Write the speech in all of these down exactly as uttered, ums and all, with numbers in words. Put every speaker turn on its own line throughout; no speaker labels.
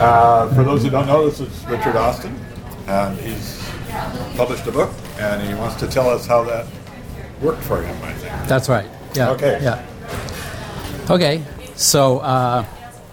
Uh, for those who don't know, this is Richard Austin, and he's published a book, and he wants to tell us how that worked for him, I think.
That's right. Yeah.
Okay.
Yeah. Okay. So, uh,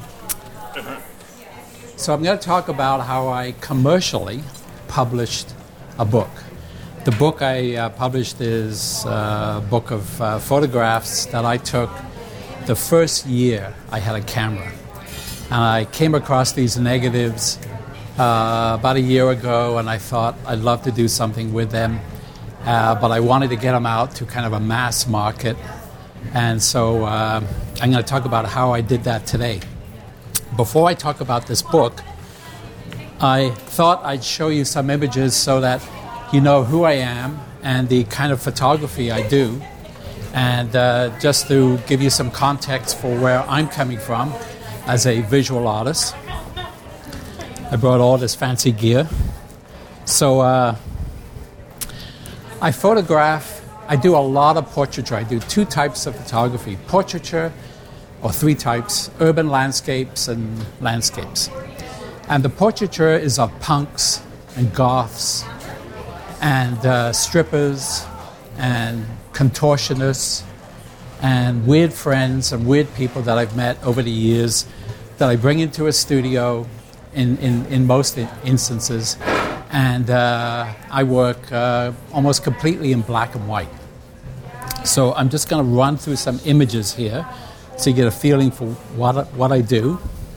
so I'm going to talk about how I commercially published a book. The book I uh, published is a book of uh, photographs that I took the first year I had a camera. And I came across these negatives uh, about a year ago, and I thought I'd love to do something with them. Uh, but I wanted to get them out to kind of a mass market. And so uh, I'm going to talk about how I did that today. Before I talk about this book, I thought I'd show you some images so that you know who I am and the kind of photography I do. And uh, just to give you some context for where I'm coming from as a visual artist. I brought all this fancy gear. So uh, I photograph, I do a lot of portraiture. I do two types of photography, portraiture, or three types, urban landscapes and landscapes. And the portraiture is of punks and goths and uh, strippers and contortionists and weird friends and weird people that I've met over the years that I bring into a studio in, in, in most instances. And uh, I work uh, almost completely in black and white. So I'm just going to run through some images here so you get a feeling for what, what I do.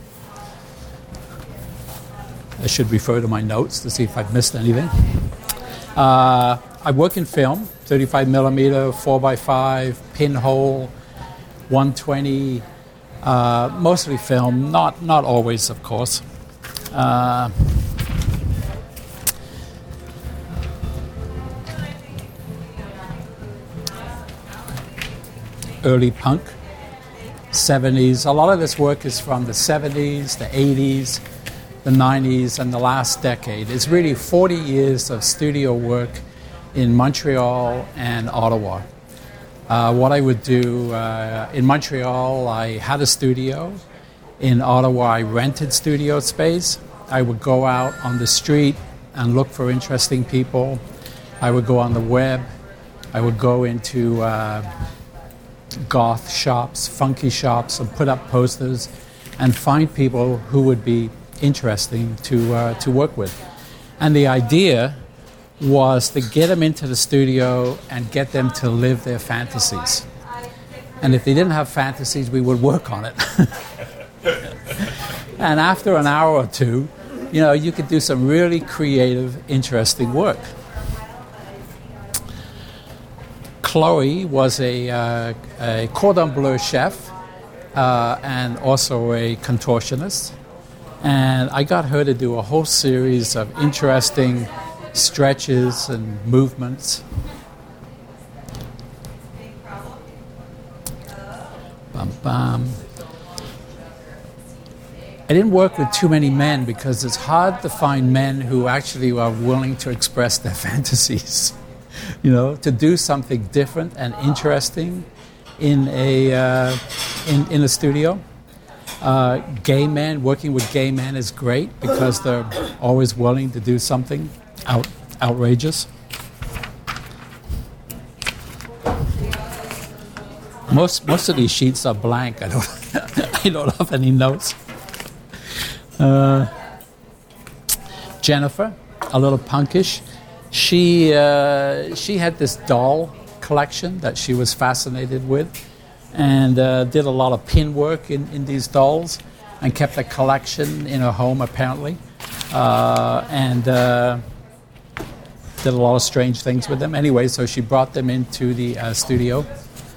I should refer to my notes to see if I've missed anything. Uh, I work in film, thirty-five millimeter, four by five, pinhole, one twenty, uh, mostly film, not not always, of course. Uh, early punk, seventies. A lot of this work is from the seventies, the eighties, the nineties, and the last decade. It's really forty years of studio work in Montreal and Ottawa. Uh, what I would do, uh, in Montreal, I had a studio. In Ottawa, I rented studio space. I would go out on the street and look for interesting people. I would go on the web. I would go into uh, goth shops, funky shops, and put up posters and find people who would be interesting to uh, to work with. And the idea was to get them into the studio and get them to live their fantasies. And if they didn't have fantasies, we would work on it. And after an hour or two, you know, you could do some really creative, interesting work. Chloe was a, uh, a cordon bleu chef uh, and also a contortionist. And I got her to do a whole series of interesting stretches and movements. Bum, bum. I didn't work with too many men because it's hard to find men who actually are willing to express their fantasies. You know, to do something different and interesting in a uh, in in a studio. Uh, gay men, working with gay men is great because they're always willing to do something out, outrageous. Most most of these sheets are blank. I don't I don't have any notes. Uh, Jennifer, a little punkish. She uh, she had this doll collection that she was fascinated with, and uh, did a lot of pin work in, in these dolls, and kept a collection in her home apparently, uh, and uh, did a lot of strange things with them. Anyway, so she brought them into the uh, studio.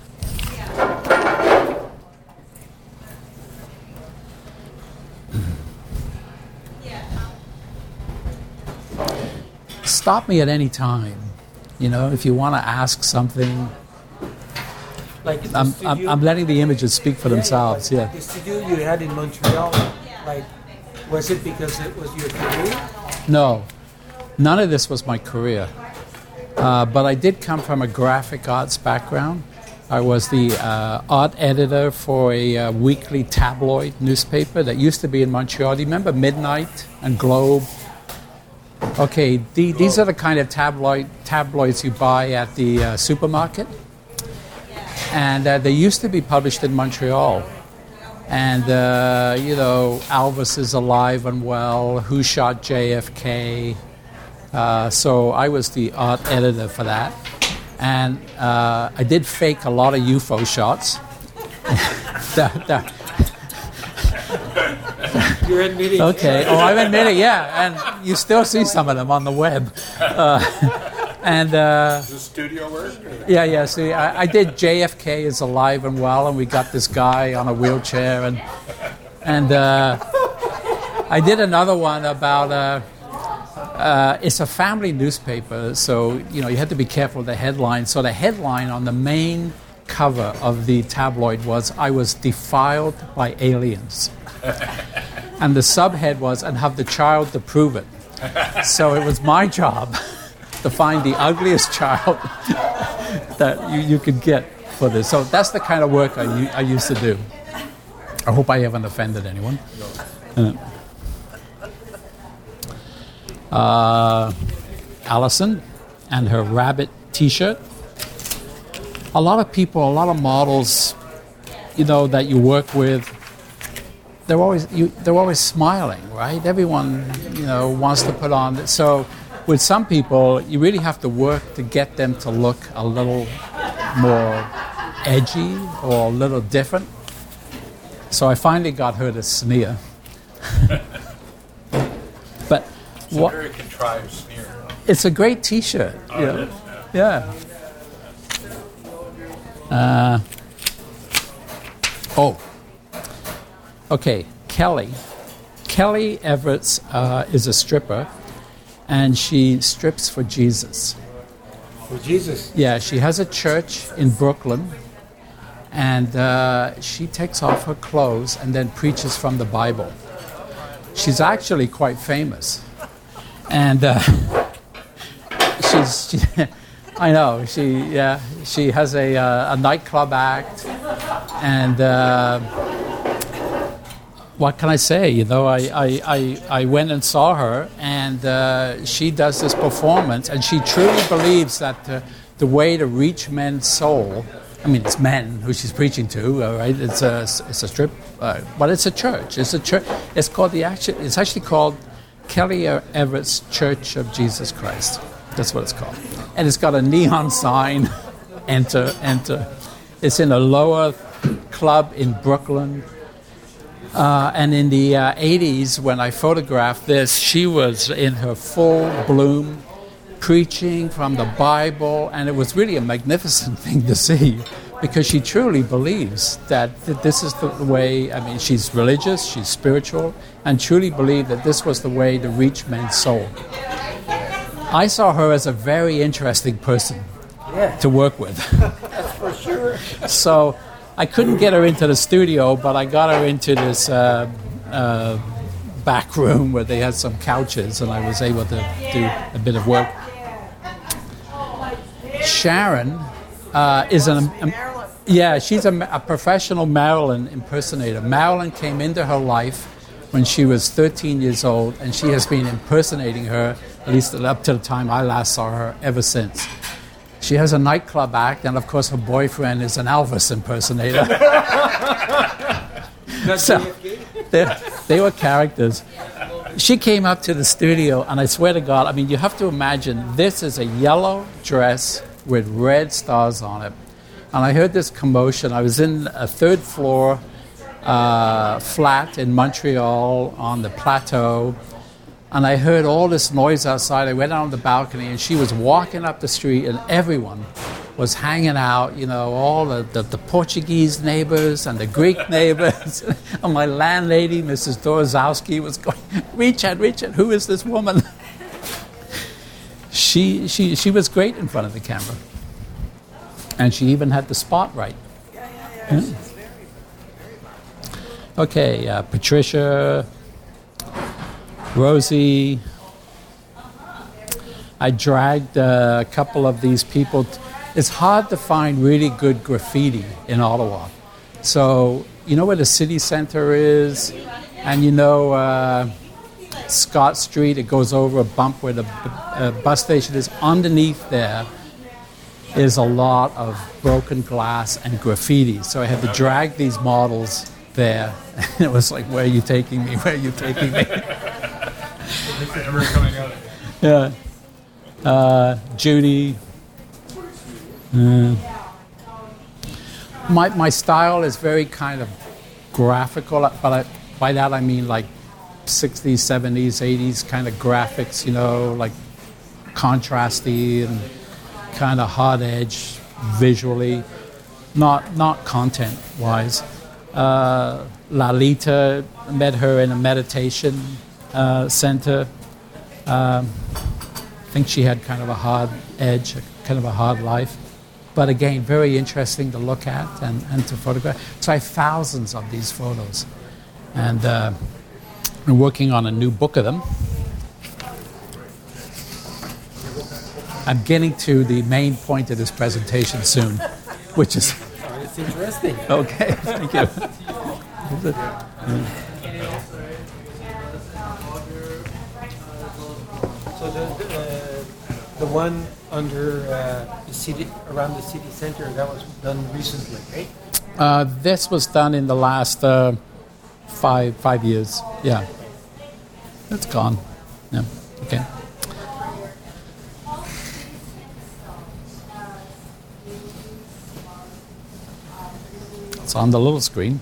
Stop me at any time, you know, if you want to ask something.
Like the
I'm,
studio,
I'm I'm letting the images speak for
yeah,
themselves.
Yeah,
Yeah.
like the studio you had in Montreal, like, was it because it was your career?
No, none of this was my career. Uh, but I did come from a graphic arts background, I was the uh, art editor for a uh, weekly tabloid newspaper that used to be in Montreal. Do you remember Midnight and Globe? Okay, the, these are the kind of tabloid tabloids you buy at the uh, supermarket. And uh, they used to be published in Montreal. And, uh, you know, Elvis is alive and well, Who Shot J F K. Uh, so I was the art editor for that. And uh, I did fake a lot of U F O shots. that, that,
You're admitting.
okay, oh, I'm admitting, yeah. And you still see some of them on the web. Uh, and uh,
Is this studio work?
yeah, yeah. See, I, I did J F K is alive and well, and we got this guy on a wheelchair, and and uh, I did another one about. Uh, Uh, it's a family newspaper, so you know you had to be careful of the headline. So the headline on the main cover of the tabloid was "I was defiled by aliens," and the subhead was "and have the child to prove it." So it was my job to find the ugliest child that you, you could get for this. So that's the kind of work I, I used to do. I hope I haven't offended anyone. Uh, Uh, Allison and her rabbit T-shirt. A lot of people, a lot of models, you know, that you work with, they're always you, they're always smiling, right? Everyone, you know, wants to put on. So, with some people, you really have to work to get them to look a little more edgy or a little different. So I finally got her to sneer. But.
It's a very contrived sneer.
It's a great T-shirt.
Oh,
You know?
it is, yeah.
Yeah. Uh, oh. Okay, Kelly. Kelly Everett uh, is a stripper, and she strips for Jesus.
For Jesus.
Yeah, she has a church in Brooklyn, and uh, she takes off her clothes and then preaches from the Bible. She's actually quite famous. And uh, she's, she, I know, she, yeah, she has a, uh, a nightclub act, and uh, what can I say? You know, I, I, I, I went and saw her, and uh, she does this performance, and she truly believes that the, the way to reach men's soul, I mean, it's men who she's preaching to, uh, right? It's a, it's a strip, uh, but it's a church. It's a church. It's called the action. It's actually called Kelly Everett's Church of Jesus Christ. That's what it's called. And it's got a neon sign, enter, enter. It's in a lower club in Brooklyn. Uh, and in the uh, eighties, when I photographed this, she was in her full bloom, preaching from the Bible. And it was really a magnificent thing to see, because she truly believes that th- this is the way. I mean, she's religious, she's spiritual, and truly believed that this was the way to reach men's soul. I saw her as a very interesting person
Yeah.
to work with.
That's for sure.
So I couldn't get her into the studio, but I got her into this uh, uh, back room where they had some couches, and I was able to do a bit of work. Sharon uh, is an... Um, yeah, she's a, a professional Marilyn impersonator. Marilyn came into her life when she was thirteen years old, and she has been impersonating her, at least up to the time I last saw her, ever since. She has a nightclub act, and of course her boyfriend is an Elvis impersonator. So they, they were characters. She came up to the studio, and I swear to God, I mean, you have to imagine, this is a yellow dress with red stars on it. And I heard this commotion. I was in a third floor uh, flat in Montreal on the plateau, and I heard all this noise outside. I went out on the balcony, and she was walking up the street, and everyone was hanging out, you know, all the, the, the Portuguese neighbors and the Greek neighbors. And my landlady, Missus Dorozowski, was going, Richard, Richard, who is this woman? she, she, she was great in front of the camera. And she even had the spot right.
Yeah, yeah, yeah.
Yeah. Okay, uh, Patricia, Rosie. I dragged uh, a couple of these people. T- it's hard to find really good graffiti in Ottawa. So, you know where the city center is, and you know uh, Scott Street, it goes over a bump where the uh, bus station is. Underneath there is a lot of broken glass and graffiti. So I had to drag these models there. And it was like, where are you taking me? Where are you taking me?
Never coming out.
Yeah. Uh, Judy. Uh, my my style is very kind of graphical, but I, by that I mean like sixties, seventies, eighties kind of graphics, you know, like contrasty and kind of hard edge visually, not not content wise. Uh, Lalita, met her in a meditation uh, center. Um, I think she had kind of a hard edge, kind of a hard life. But again, very interesting to look at and, and to photograph. So I have thousands of these photos. And uh, I'm working on a new book of them. I'm getting to the main point of this presentation soon, which is...
It's interesting.
Okay, thank you.
So the the, uh, the one under uh, the city, around the city center, that was done recently, right?
Uh, this was done in the last uh, five five years. Yeah, it's gone. Yeah, okay. It's on the little screen.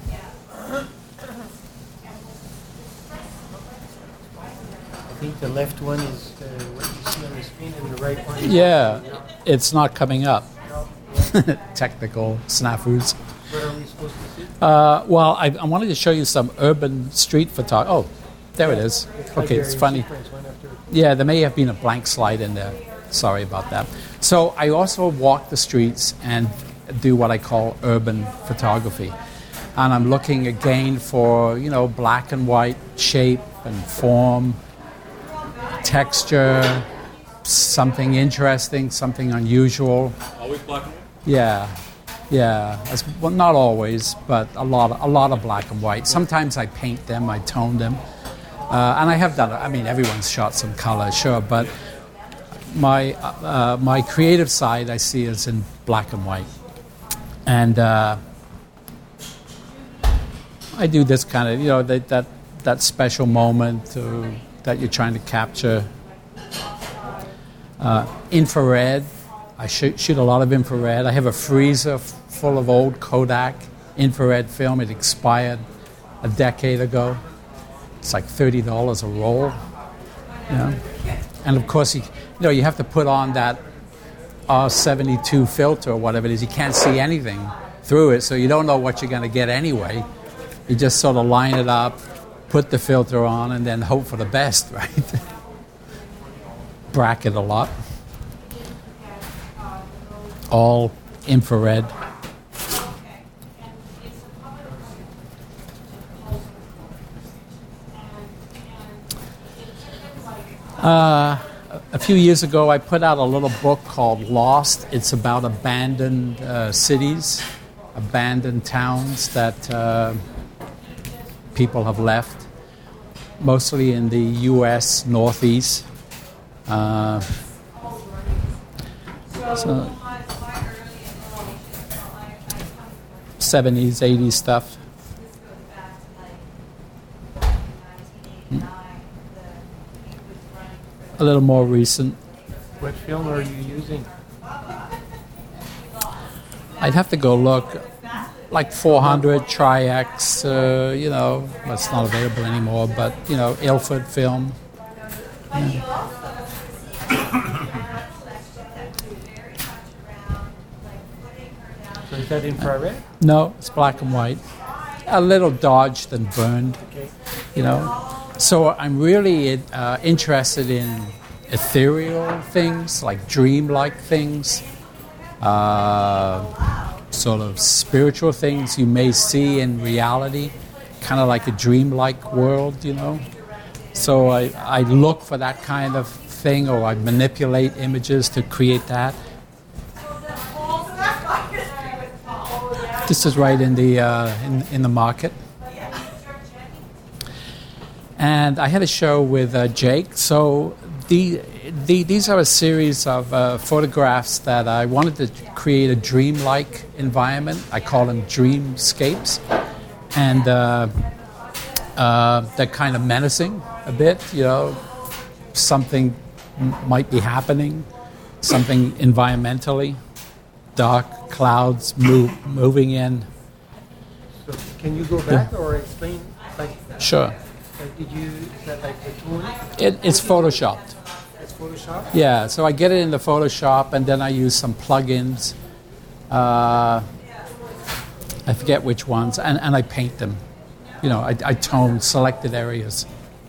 I think the left one is uh, what you see on the screen, and the right one is...
Yeah, it's not coming up. Technical snafus.
What are we supposed to see?
Uh, well, I, I wanted to show you some urban street photography. Oh, there it is. Okay, it's funny. Yeah, there may have been a blank slide in there. Sorry about that. So I also walk the streets and do what I call urban photography. And I'm looking again for, you know, black and white shape and form, texture, something interesting, something unusual.
Always black and white?
Yeah, yeah. As, well, not always, but a lot, of, a lot of black and white. Sometimes I paint them, I tone them, uh, and I have done it. I mean, everyone's shot some color, sure, but my uh, my creative side I see is in black and white, and uh, I do this kind of, you know, that that, that special moment uh, that you're trying to capture. Uh, infrared. I shoot, shoot a lot of infrared. I have a freezer f- full of old Kodak infrared film. It expired a decade ago. It's like thirty dollars a roll. You know? And of course, you, you know, you have to put on that R seventy-two filter or whatever it is. You can't see anything through it, so you don't know what you're going to get anyway. You just sort of line it up, put the filter on, and then hope for the best, right? Bracket a lot. All infrared. Uh, a few years ago, I put out a little book called Lost. It's about abandoned uh, cities, abandoned towns that uh, people have left, mostly in the U S Northeast. Uh, so seventies, eighties stuff. A little more recent.
What film are you using?
I'd have to go look. Like four hundred Tri-X, uh, you know, it's not available anymore, but, you know, Ilford film. Yeah.
So is that infrared?
No, it's black and white. A little dodged and burned,
Okay.
you know. So I'm really uh, interested in ethereal things, like dream-like things, uh, sort of spiritual things you may see in reality, kind of like a dream-like world, you know. So I, I look for that kind of thing, or I manipulate images to create that. This is right in the uh, in, in the market. And I had a show with uh, Jake. So the, the these are a series of uh, photographs that I wanted to create a dreamlike environment. I call them dreamscapes, and uh, uh, they're kind of menacing a bit. You know, something m- might be happening, something environmentally. Dark clouds move, moving in.
So can you go back yeah. or explain? Like,
sure.
Like, did you is that like cartoon?
It, it's photoshopped.
It's photoshopped.
Yeah. So I get it into Photoshop, and then I use some plugins. Uh, I forget which ones, and, and I paint them. You know, I, I tone selected areas.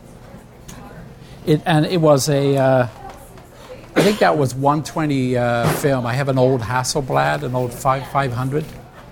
It and it was a. Uh, I think that was one twenty uh, film. I have an old Hasselblad, an old five five hundred.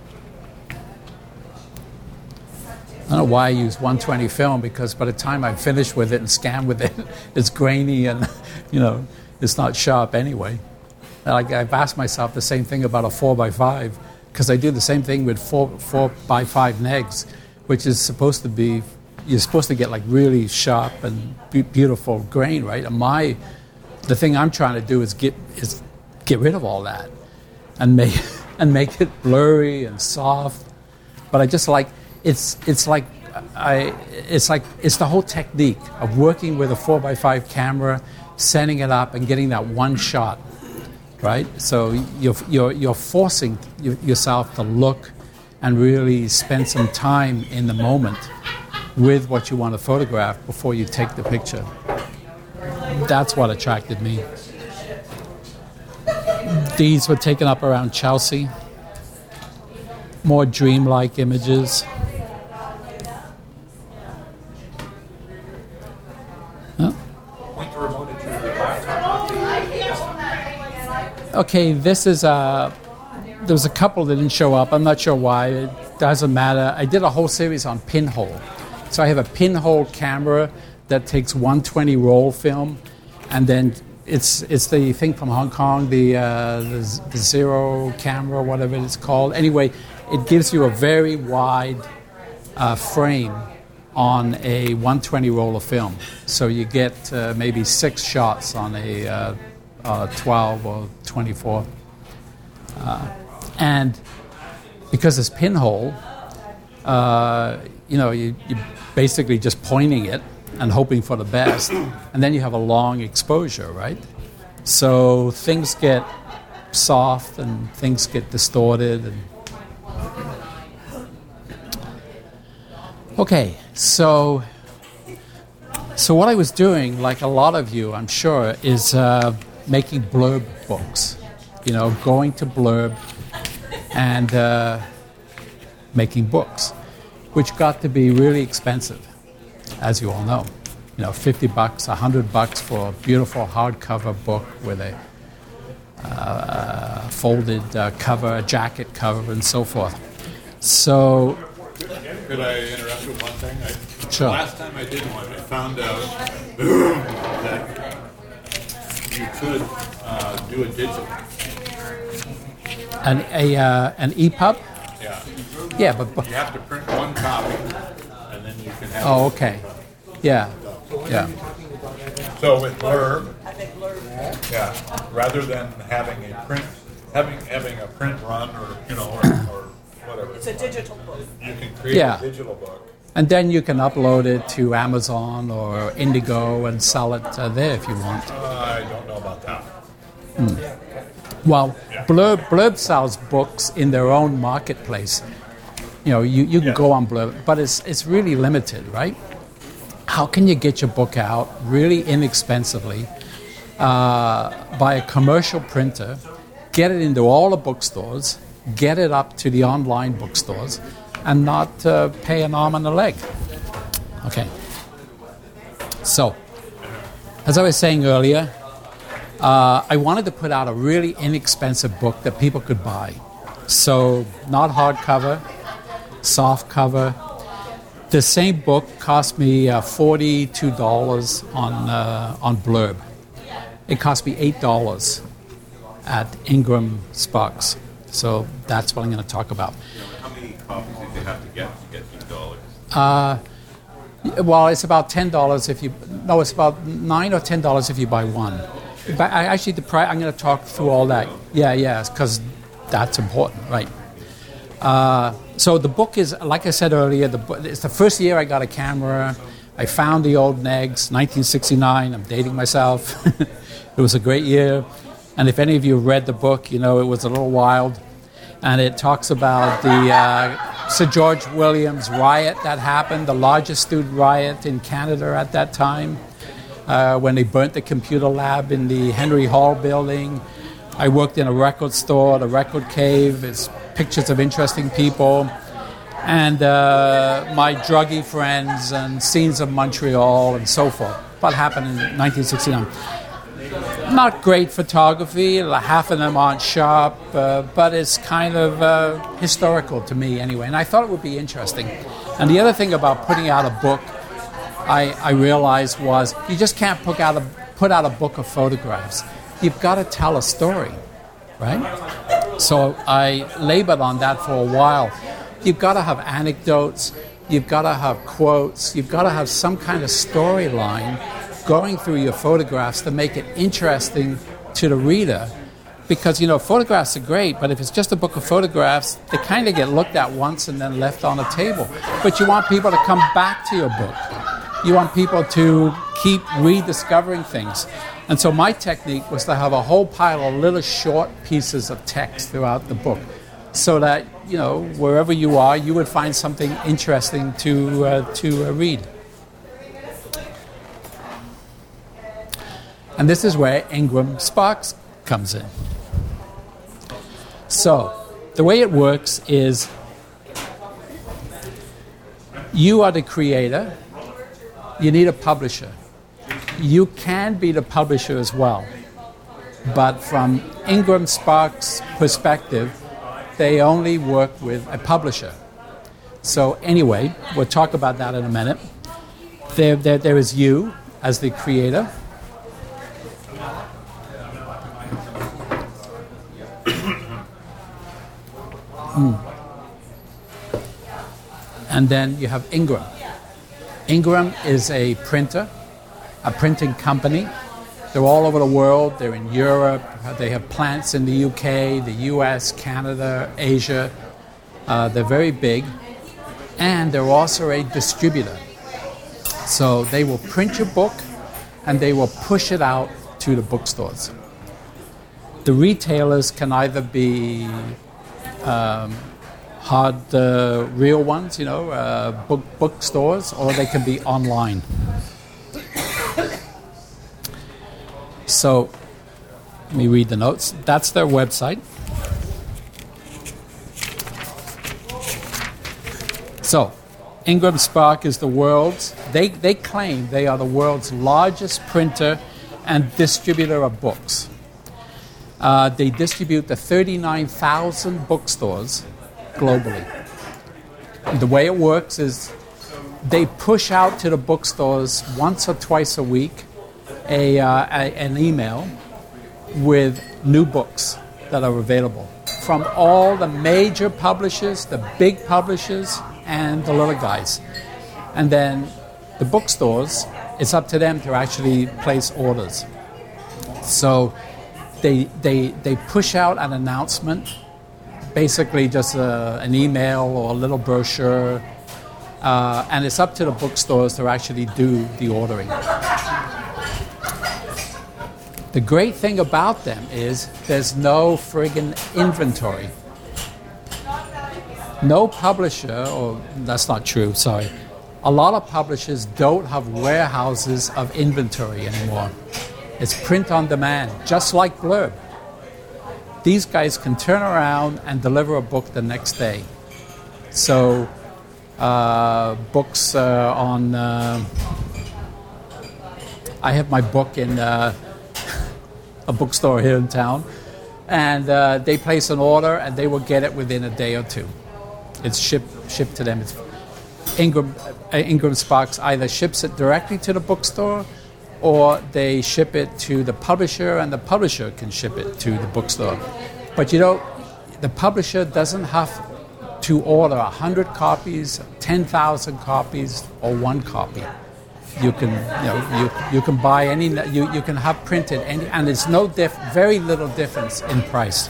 I don't know why I use one twenty film, because by the time I finish with it and scan with it, it's grainy and, you know, it's not sharp anyway. Like, I've asked myself the same thing about a four by five, because I do the same thing with four four by five negs, which is supposed to be, you're supposed to get like really sharp and be- beautiful grain, right? And my The thing I'm trying to do is get is get rid of all that, and make and make it blurry and soft. But I just like it's it's like I it's like it's the whole technique of working with a four by five camera, setting it up and getting that one shot, right? So you're you're you're forcing yourself to look and really spend some time in the moment with what you want to photograph before you take the picture. That's what attracted me. These were taken up around Chelsea. More dreamlike images. Huh? Okay, this is a... There was a couple that didn't show up. I'm not sure why. It doesn't matter. I did a whole series on pinhole. So I have a pinhole camera that takes one twenty roll film, and then it's it's the thing from Hong Kong, the, uh, the the zero camera, whatever it's called. Anyway, it gives you a very wide uh, frame on a one twenty roll of film, so you get uh, maybe six shots on a uh, uh, twelve or twenty-four, uh, and because it's pinhole, uh, you know, you you basically just pointing it and hoping for the best, and then you have a long exposure, right? So things get soft and things get distorted. And okay, so so what I was doing, like a lot of you, I'm sure, is uh, making blurb books. You know, going to blurb and uh, making books, which got to be really expensive, as you all know. You know, fifty bucks, one hundred bucks for a beautiful hardcover book with a uh, folded uh, cover, a jacket cover, and so forth. So...
Could I interrupt with one thing? I,
sure.
Last time I did one, I found out that you could uh, do a digital.
An, a, uh, an E P U B?
Yeah.
Yeah, but... but
you have to print one copy, and then you can have...
Oh, okay. Yeah. Yeah.
So with Blurb, yeah, rather than having a print, having having a print run or you know or, or whatever,
it's a digital book.
You can create
yeah.
a digital book,
and then you can upload it to Amazon or Indigo and sell it uh, there if you want.
Uh, I don't know about that.
Hmm. Well, yeah. Blurb Blurb sells books in their own marketplace. You know, you, you can yeah. go on Blurb, but it's it's really limited, right? How can you get your book out really inexpensively uh, by a commercial printer, get it into all the bookstores, get it up to the online bookstores, and not uh, pay an arm and a leg? Okay. So, as I was saying earlier, uh, I wanted to put out a really inexpensive book that people could buy. So, not hardcover, soft cover. The same book cost me uh, forty-two dollars on uh, on Blurb. It cost me eight dollars at Ingram Sparks. So that's what I'm going to talk about.
you have to get to get two dollars?
Uh, well, it's about ten dollars if you. No, it's about nine or ten dollars if you buy one. But I, actually, the price. I'm going to talk through all that. Yeah, yeah, because that's important, right? Uh, so the book is, like I said earlier, the book, it's the first year I got a camera. I found the old Negs, nineteen sixty-nine. I'm dating myself. It was a great year. And if any of you read the book, you know it was a little wild. And it talks about the uh, Sir George Williams riot that happened, the largest student riot in Canada at that time, uh, when they burnt the computer lab in the Henry Hall building. I worked in a record store, the Record Cave. It's pictures of interesting people. And uh, my druggy friends and scenes of Montreal and so forth. What happened in nineteen sixty-nine. Not great photography, half of them aren't sharp, uh, but it's kind of uh, historical to me anyway, and I thought it would be interesting. And the other thing about putting out a book, I, I realized was you just can't put out, a, put out a book of photographs. You've got to tell a story, right? So I labored on that for a while. You've got to have anecdotes, you've got to have quotes, you've got to have some kind of storyline going through your photographs to make it interesting to the reader. Because, you know, photographs are great, but if it's just a book of photographs, they kind of get looked at once and then left on a table. But you want people to come back to your book. You want people to keep rediscovering things. And so my technique was to have a whole pile of little short pieces of text throughout the book, so that, you know, wherever you are, you would find something interesting to, uh, to uh, read. And this is where Ingram Sparks comes in. So, the way it works is you are the creator, you need a publisher. You can be the publisher as well, but from Ingram Sparks' perspective, they only work with a publisher. So anyway, we'll talk about that in a minute. There, there, there is you as the creator. Mm. And then you have Ingram. Ingram is a printer, a printing company. They're all over the world. They're in Europe. They have plants in the U K, the U S, Canada, Asia. Uh, they're very big. And they're also a distributor. So they will print your book and they will push it out to the bookstores. The retailers can either be Um, hard, uh, real ones, you know, uh, book bookstores, or they can be online. So, let me read the notes. That's their website. So, Ingram Spark is the world's, they, they claim they are the world's largest printer and distributor of books. Uh, they distribute to thirty-nine thousand bookstores globally. And the way it works is they push out to the bookstores once or twice a week a, uh, a, an email with new books that are available from all the major publishers, the big publishers, and the little guys. And then the bookstores, it's up to them to actually place orders. So They, they they push out an announcement, basically just a, an email or a little brochure, uh, and it's up to the bookstores to actually do the ordering. The great thing about them is there's no friggin' inventory. No publisher, or that's not true, sorry. A lot of publishers don't have warehouses of inventory anymore. It's print on demand, just like Blurb. These guys can turn around and deliver a book the next day. So, uh, books uh, on... Uh, I have my book in uh, a bookstore here in town, and uh, they place an order, and they will get it within a day or two. It's shipped shipped to them. It's Ingram, uh, Ingram Sparks either ships it directly to the bookstore, or they ship it to the publisher, and the publisher can ship it to the bookstore. But you know, the publisher doesn't have to order one hundred copies, ten thousand copies, or one copy. You can, you know, you, you can buy any, you, you can have printed any, and there's no diff, very little difference in price.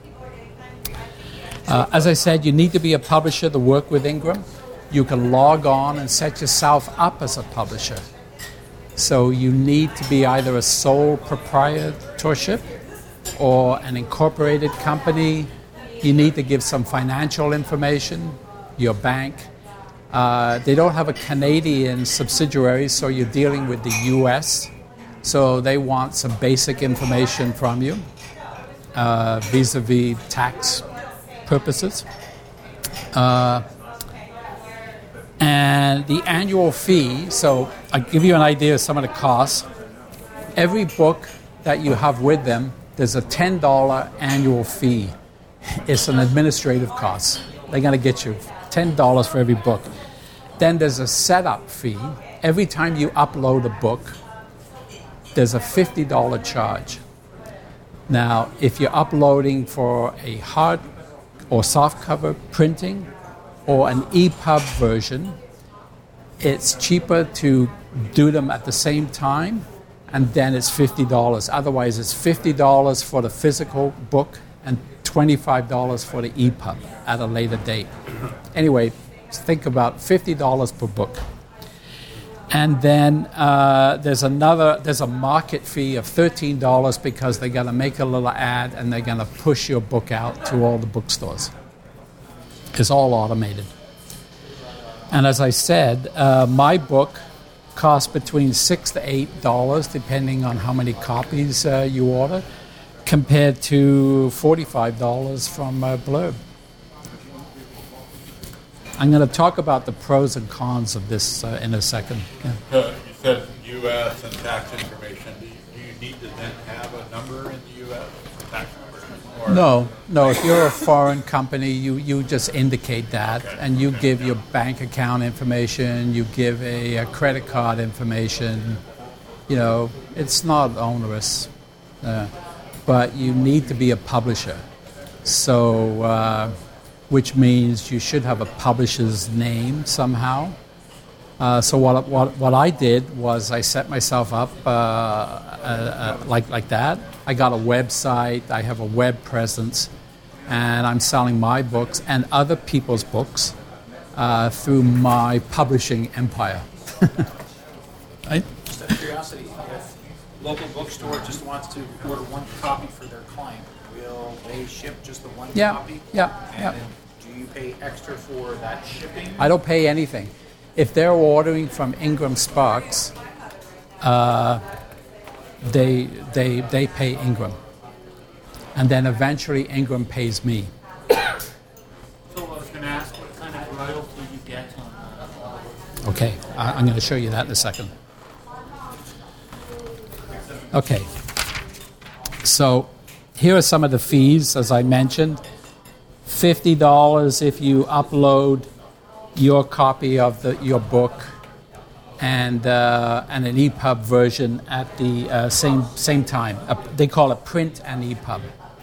Uh, as I said, you need to be a publisher to work with Ingram. You can log on and set yourself up as a publisher. So you need to be either a sole proprietorship or an incorporated company. You need to give some financial information, your bank. Uh, they don't have a Canadian subsidiary, so you're dealing with the U S. So they want some basic information from you uh, vis-a-vis tax purposes. Uh, and the annual fee, so I'll give you an idea of some of the costs. Every book that you have with them, there's a ten dollars annual fee. It's an administrative cost. They're going to get you ten dollars for every book. Then there's a setup fee. Every time you upload a book, there's a fifty dollars charge. Now, if you're uploading for a hard or softcover printing or an E P U B version, it's cheaper to do them at the same time, and then it's fifty dollars. Otherwise, it's fifty dollars for the physical book and twenty-five dollars for the E P U B at a later date. Anyway, think about fifty dollars per book. And then uh, there's another, there's a market fee of thirteen dollars because they're going to make a little ad and they're going to push your book out to all the bookstores. It's all automated. And as I said, uh, my book costs between six to eight dollars depending on how many copies uh, you order, compared to forty-five dollars from uh, Blurb. I'm going to talk about the pros and cons of this uh, in a second. Yeah.
Uh, you said U S and tax information. Do you, do you need to then have a number in the U S for tax numbers? Or?
No, no. If you're a foreign company, you, you just indicate that,
okay.
and you give your bank account information, you give a, a credit card information. You know, it's not onerous, uh, but you need to be a publisher. So... Uh, which means you should have a publisher's name somehow. Uh, so what, what what I did was I set myself up uh, uh, uh, like like that. I got a website, I have a web presence, and I'm selling my books and other people's books uh, through my publishing empire. Right?
Just out of curiosity, if local bookstore just wants to order one copy for their client, will they ship just the one
Yeah,
copy?
yeah,
and
yeah.
Then do you pay extra for that shipping?
I don't pay anything. If they're ordering from Ingram Sparks, uh, they they they pay Ingram, and then eventually Ingram pays me.
So I was going to ask what kind of royalty you get on that.
Okay, I, I'm going to show you that in a second. Okay, so here are some of the fees, as I mentioned. fifty dollars if you upload your copy of the, your book and uh, and an E P U B version at the uh, same same time. Uh, they call it print and E P U B.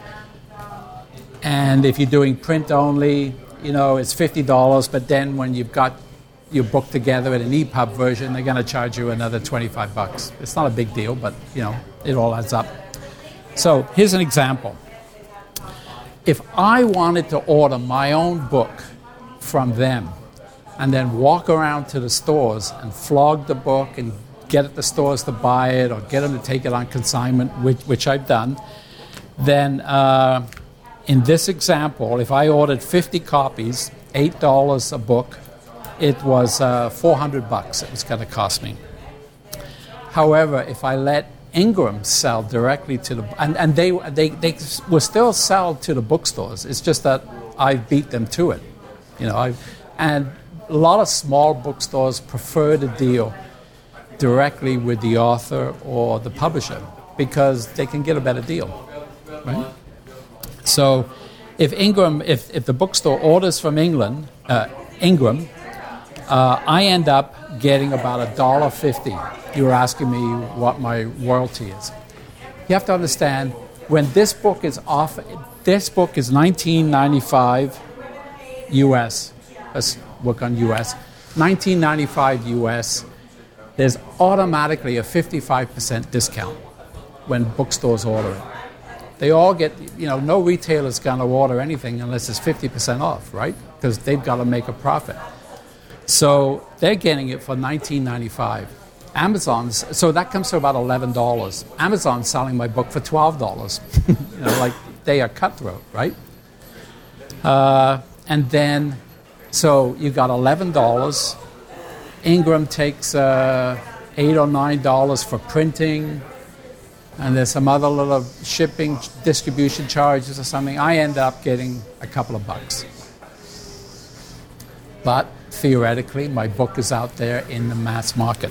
And if you're doing print only, you know, it's fifty dollars, but then when you've got your book together in an E P U B version, they're going to charge you another twenty-five bucks. It's not a big deal, but, you know, it all adds up. So here's an example. If I wanted to order my own book from them and then walk around to the stores and flog the book and get at the stores to buy it or get them to take it on consignment, which, which I've done, then uh, in this example, if I ordered fifty copies, eight dollars a book, it was uh, four hundred bucks it was going to cost me. However, if I let Ingram sell directly to the... And, and they, they, they will still sell to the bookstores. It's just that I beat them to it. You know, I, and a lot of small bookstores prefer to deal directly with the author or the publisher because they can get a better deal, right? So if Ingram, if, if the bookstore orders from England, uh, Ingram, uh, I end up getting about a dollar fifty. You were asking me what my royalty is. You have to understand, when this book is off, this book is nineteen ninety-five, U S, let's work on U S, nineteen ninety-five U S, there's automatically a fifty-five percent discount when bookstores order it. They all get, you know, no retailer's going to order anything unless it's fifty percent off, right? Because they've got to make a profit. So they're getting it for nineteen ninety-five. Amazon's, so that comes to about eleven dollars. Amazon's selling my book for twelve dollars. You know, like they are cutthroat, right? Uh, and then, so you got eleven dollars. Ingram takes uh, eight or nine dollars for printing. And there's some other little shipping, distribution charges or something. I end up getting a couple of bucks. But theoretically, my book is out there in the mass market.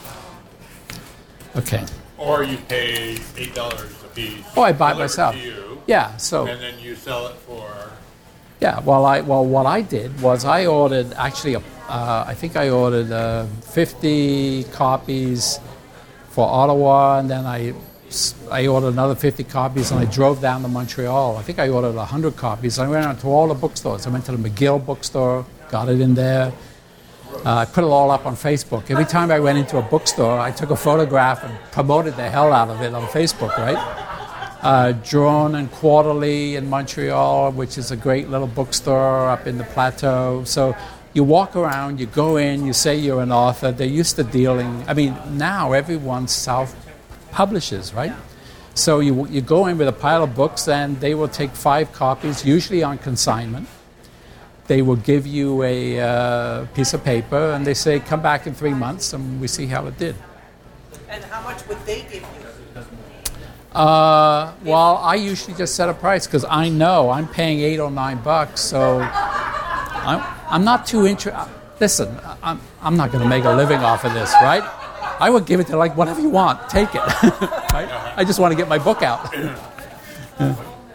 Okay.
Or you pay eight dollars a piece.
Oh, I buy it
delivered
myself.
to you,
Yeah. So.
and then you sell it for.
Yeah. Well, I well what I did was I ordered actually a uh, I think I ordered uh, fifty copies for Ottawa, and then I. I ordered another fifty copies, and I drove down to Montreal. I think I ordered one hundred copies. I went out to all the bookstores. I went to the McGill bookstore, got it in there. Uh, I put it all up on Facebook. Every time I went into a bookstore, I took a photograph and promoted the hell out of it on Facebook, right? Uh, Drawn and Quarterly in Montreal, which is a great little bookstore up in the Plateau. So you walk around, you go in, you say you're an author. They're used to dealing. I mean, now everyone's self publishers, right? So you you go in with a pile of books, and they will take five copies, usually on consignment. They will give you a uh, piece of paper, and they say, come back in three months, and we see how it did.
And how much would they give you?
Uh, well, I usually just set a price, because I know I'm paying eight or nine bucks, so I'm, I'm not too interested. Listen, I'm, I'm not going to make a living off of this, right? I would give it to, like, whatever you want. Take it. Right? I just want to get my book out.
Questions?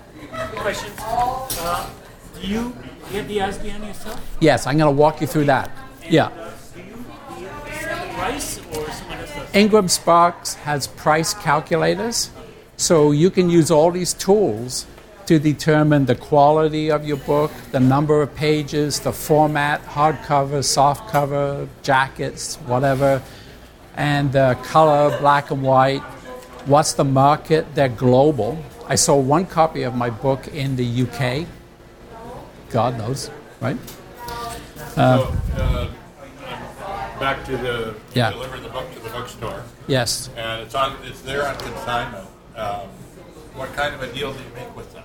Uh, do you get the I S B N yourself?
Yes, I'm going to walk you through that. Yeah.
Do you, do you set a price, or someone else does?
Ingram Sparks has price calculators, so you can use all these tools to determine the quality of your book, the number of pages, the format, hardcover, softcover, jackets, whatever, and uh, color, black and white. What's the market? They're global. I sold one copy of my book in the U K. God knows, right? Uh,
so, uh, back to the
Yeah.
deliver the book to the bookstore,
yes.
and it's on. It's there on consignment. Um, what kind of a deal do you make with them?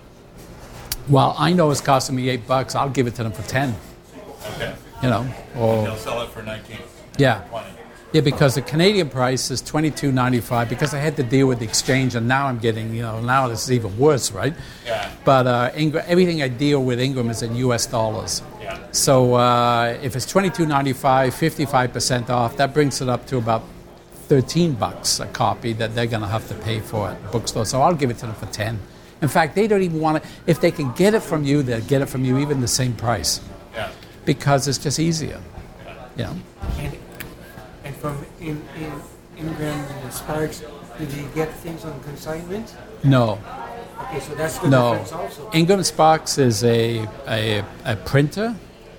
Well, I know it's costing me eight bucks. I'll give it to them for ten.
Okay,
You know, or
they'll sell it for nineteen.
yeah.
twenty.
Yeah, because the Canadian price is twenty-two ninety-five. Because I had to deal with the exchange, and now I'm getting, you know, now this is even worse, right?
Yeah.
But uh, Ingram, everything I deal with Ingram is in U S dollars.
Yeah.
So uh, if it's twenty-two ninety-five, fifty-five percent off, that brings it up to about thirteen bucks a copy that they're going to have to pay for at the bookstore. So I'll give it to them for ten. In fact, they don't even want it. If they can get it from you, they'll get it from you even the same price,
Yeah.
because it's just easier. You know.
And, and from in, in Ingram and Sparks, do they get things on consignment?
No.
Okay, so that's the
No.
difference also.
Ingram Sparks is a, a a printer,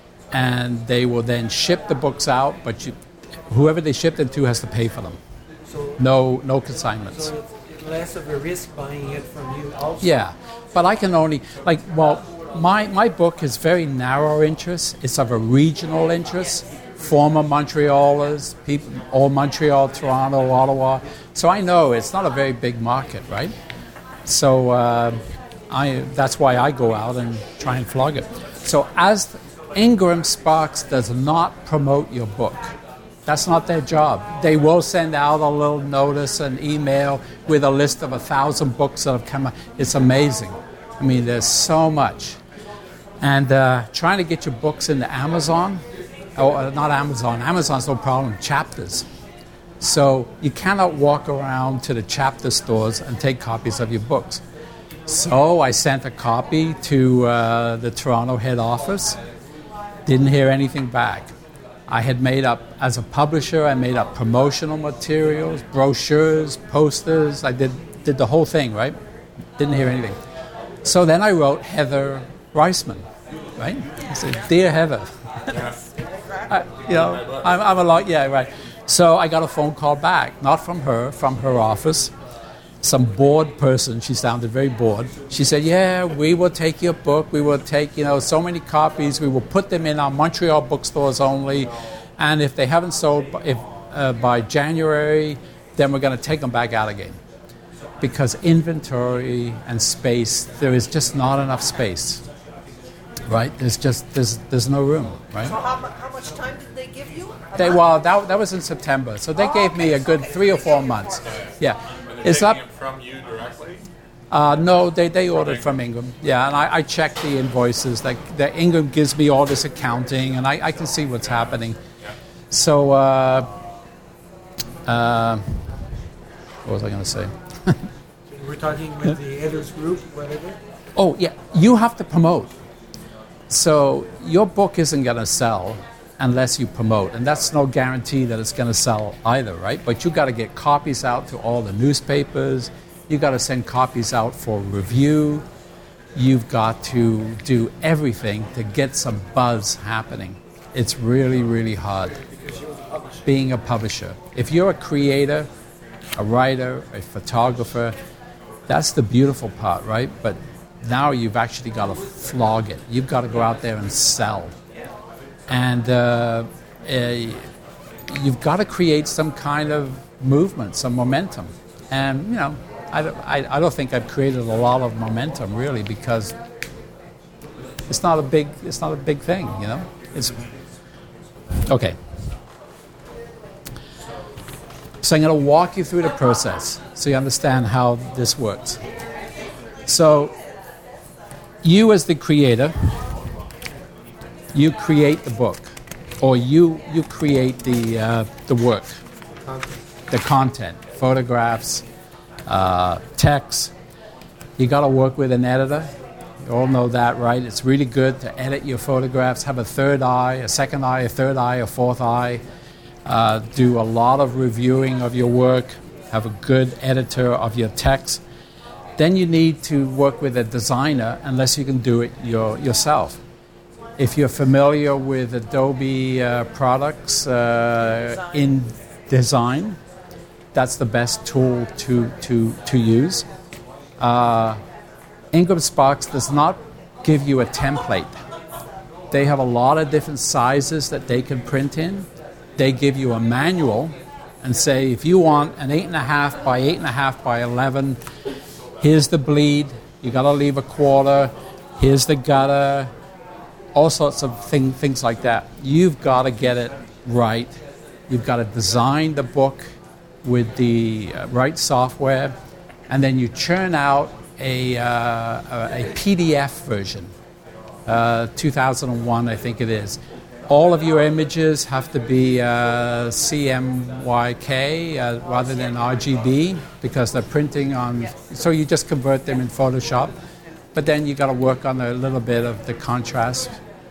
and they will then ship the books out, but you, whoever they ship them to has to pay for them.
So,
No no consignments.
so it's less of a risk buying it from you also.
Yeah, but I can only, like, well, my, my book is very narrow interest. It's of a regional interest. Former Montrealers, people, all Montreal, Toronto, Ottawa. So I know it's not a very big market, right? So uh, I that's why I go out and try and flog it. So as Ingram Sparks does not promote your book. That's not their job. They will send out a little notice, an email with a list of a thousand books that have come out. It's amazing. I mean, there's so much. And uh, trying to get your books into Amazon, oh, not Amazon, Amazon's no problem, Chapters. So you cannot walk around to the Chapter stores and take copies of your books. So I sent a copy to uh, the Toronto head office, didn't hear anything back. I had made up, as a publisher, I made up promotional materials, brochures, posters. I did did the whole thing, right? Didn't hear anything. So then I wrote Heather Reisman, right? I said, dear heaven. I, you know, I'm, I'm a lot, yeah, right. So I got a phone call back, not from her, from her office. Some bored person, she sounded very bored. She said, yeah, we will take your book. We will take, you know, so many copies. We will put them in our Montreal bookstores only. And if they haven't sold if, uh, by January, then we're going to take them back out again. Because inventory and space, there is just not enough space, right? There's just, there's, there's no room, right?
So how, mu- how much time did they give you? A
They,
month?
well, that, that was in September. So they
Oh,
gave me
okay,
a good
okay.
three or
They
four
gave you
months.
more.
Yeah.
Are they
It's
taking
up.
it from you directly?
Uh, no, they, they ordered from Ingram. Yeah, and I, I check the invoices. Like the Ingram gives me all this accounting, and I, I can see what's happening. So, uh, uh, what was I going to say?
We're talking with the editors group, whatever.
Oh, yeah, you have to promote. So your book isn't going to sell unless you promote, and that's no guarantee that it's going to sell either, right? But you got to get copies out to all the newspapers. You got to send copies out for review. You've got to do everything to get some buzz happening. It's really, really hard being a publisher. If you're a creator, a writer, a photographer, that's the beautiful part, right? But now you've actually got to flog it. You've got to go out there and sell. And uh, uh, you've got to create some kind of movement, some momentum. And, you know, I don't, I, I don't think I've created a lot of momentum, really, because it's not a big, it's not a big thing, you know? It's okay. So I'm going to walk you through the process so you understand how this works. So you as the creator, you create the book, or you you create the uh, the work, the content, photographs, uh, text. You got to work with an editor. You all know that, right? It's really good to edit your photographs, have a third eye, a second eye, a third eye, a fourth eye. Uh, do a lot of reviewing of your work. Have a good editor of your text. Then you need to work with a designer, unless you can do it your, yourself. If you're familiar with Adobe uh, products uh, in design, that's the best tool to, to, to use. Uh, Ingram Sparks does not give you a template. They have a lot of different sizes that they can print in. They give you a manual and say, if you want an eight and a half by eight and a half by eleven, here's the bleed, you got to leave a quarter, here's the gutter, all sorts of thing, things like that. You've got to get it right. You've got to design the book with the uh, right software, and then you churn out a, uh, a, a P D F version. Uh, two thousand one, I think it is. All of your images have to be uh, C M Y K uh, rather than R G B because they're printing on, so you just convert them in Photoshop. But then you got to work on a little bit of the contrast.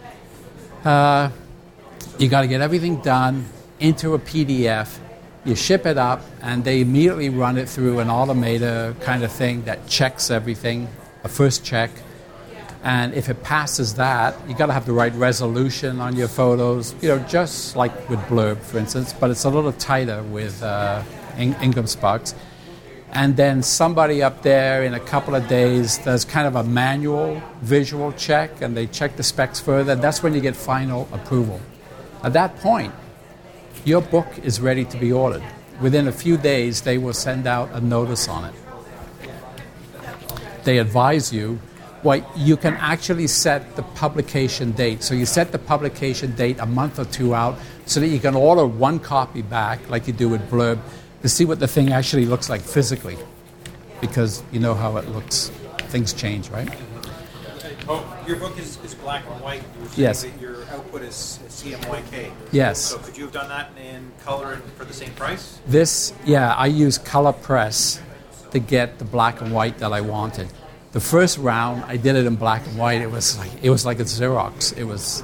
Uh, you got to get everything done into a P D F. You ship it up, and they immediately run it through an automator kind of thing that checks everything, a first check. And if it passes that, you got to have the right resolution on your photos, you know, just like with Blurb, for instance, but it's a little tighter with uh, In- Ingram Sparks. And then somebody up there in a couple of days does kind of a manual visual check, and they check the specs further. That's when you get final approval. At that point, your book is ready to be ordered. Within a few days, they will send out a notice on it. They advise you. Well, you can actually set the publication date. So you set the publication date a month or two out so that you can order one copy back, like you do with Blurb, to see what the thing actually looks like physically. Because you know how it looks. Things change, right?
Oh, your book is, is black and white. You were saying
Yes.
that your output is C M Y K.
Yes.
So could you have done that in color and for the same price?
This, yeah, I use Color Press to get the black and white that I wanted. The first round, I did it in black and white. It was like it was like a Xerox. It was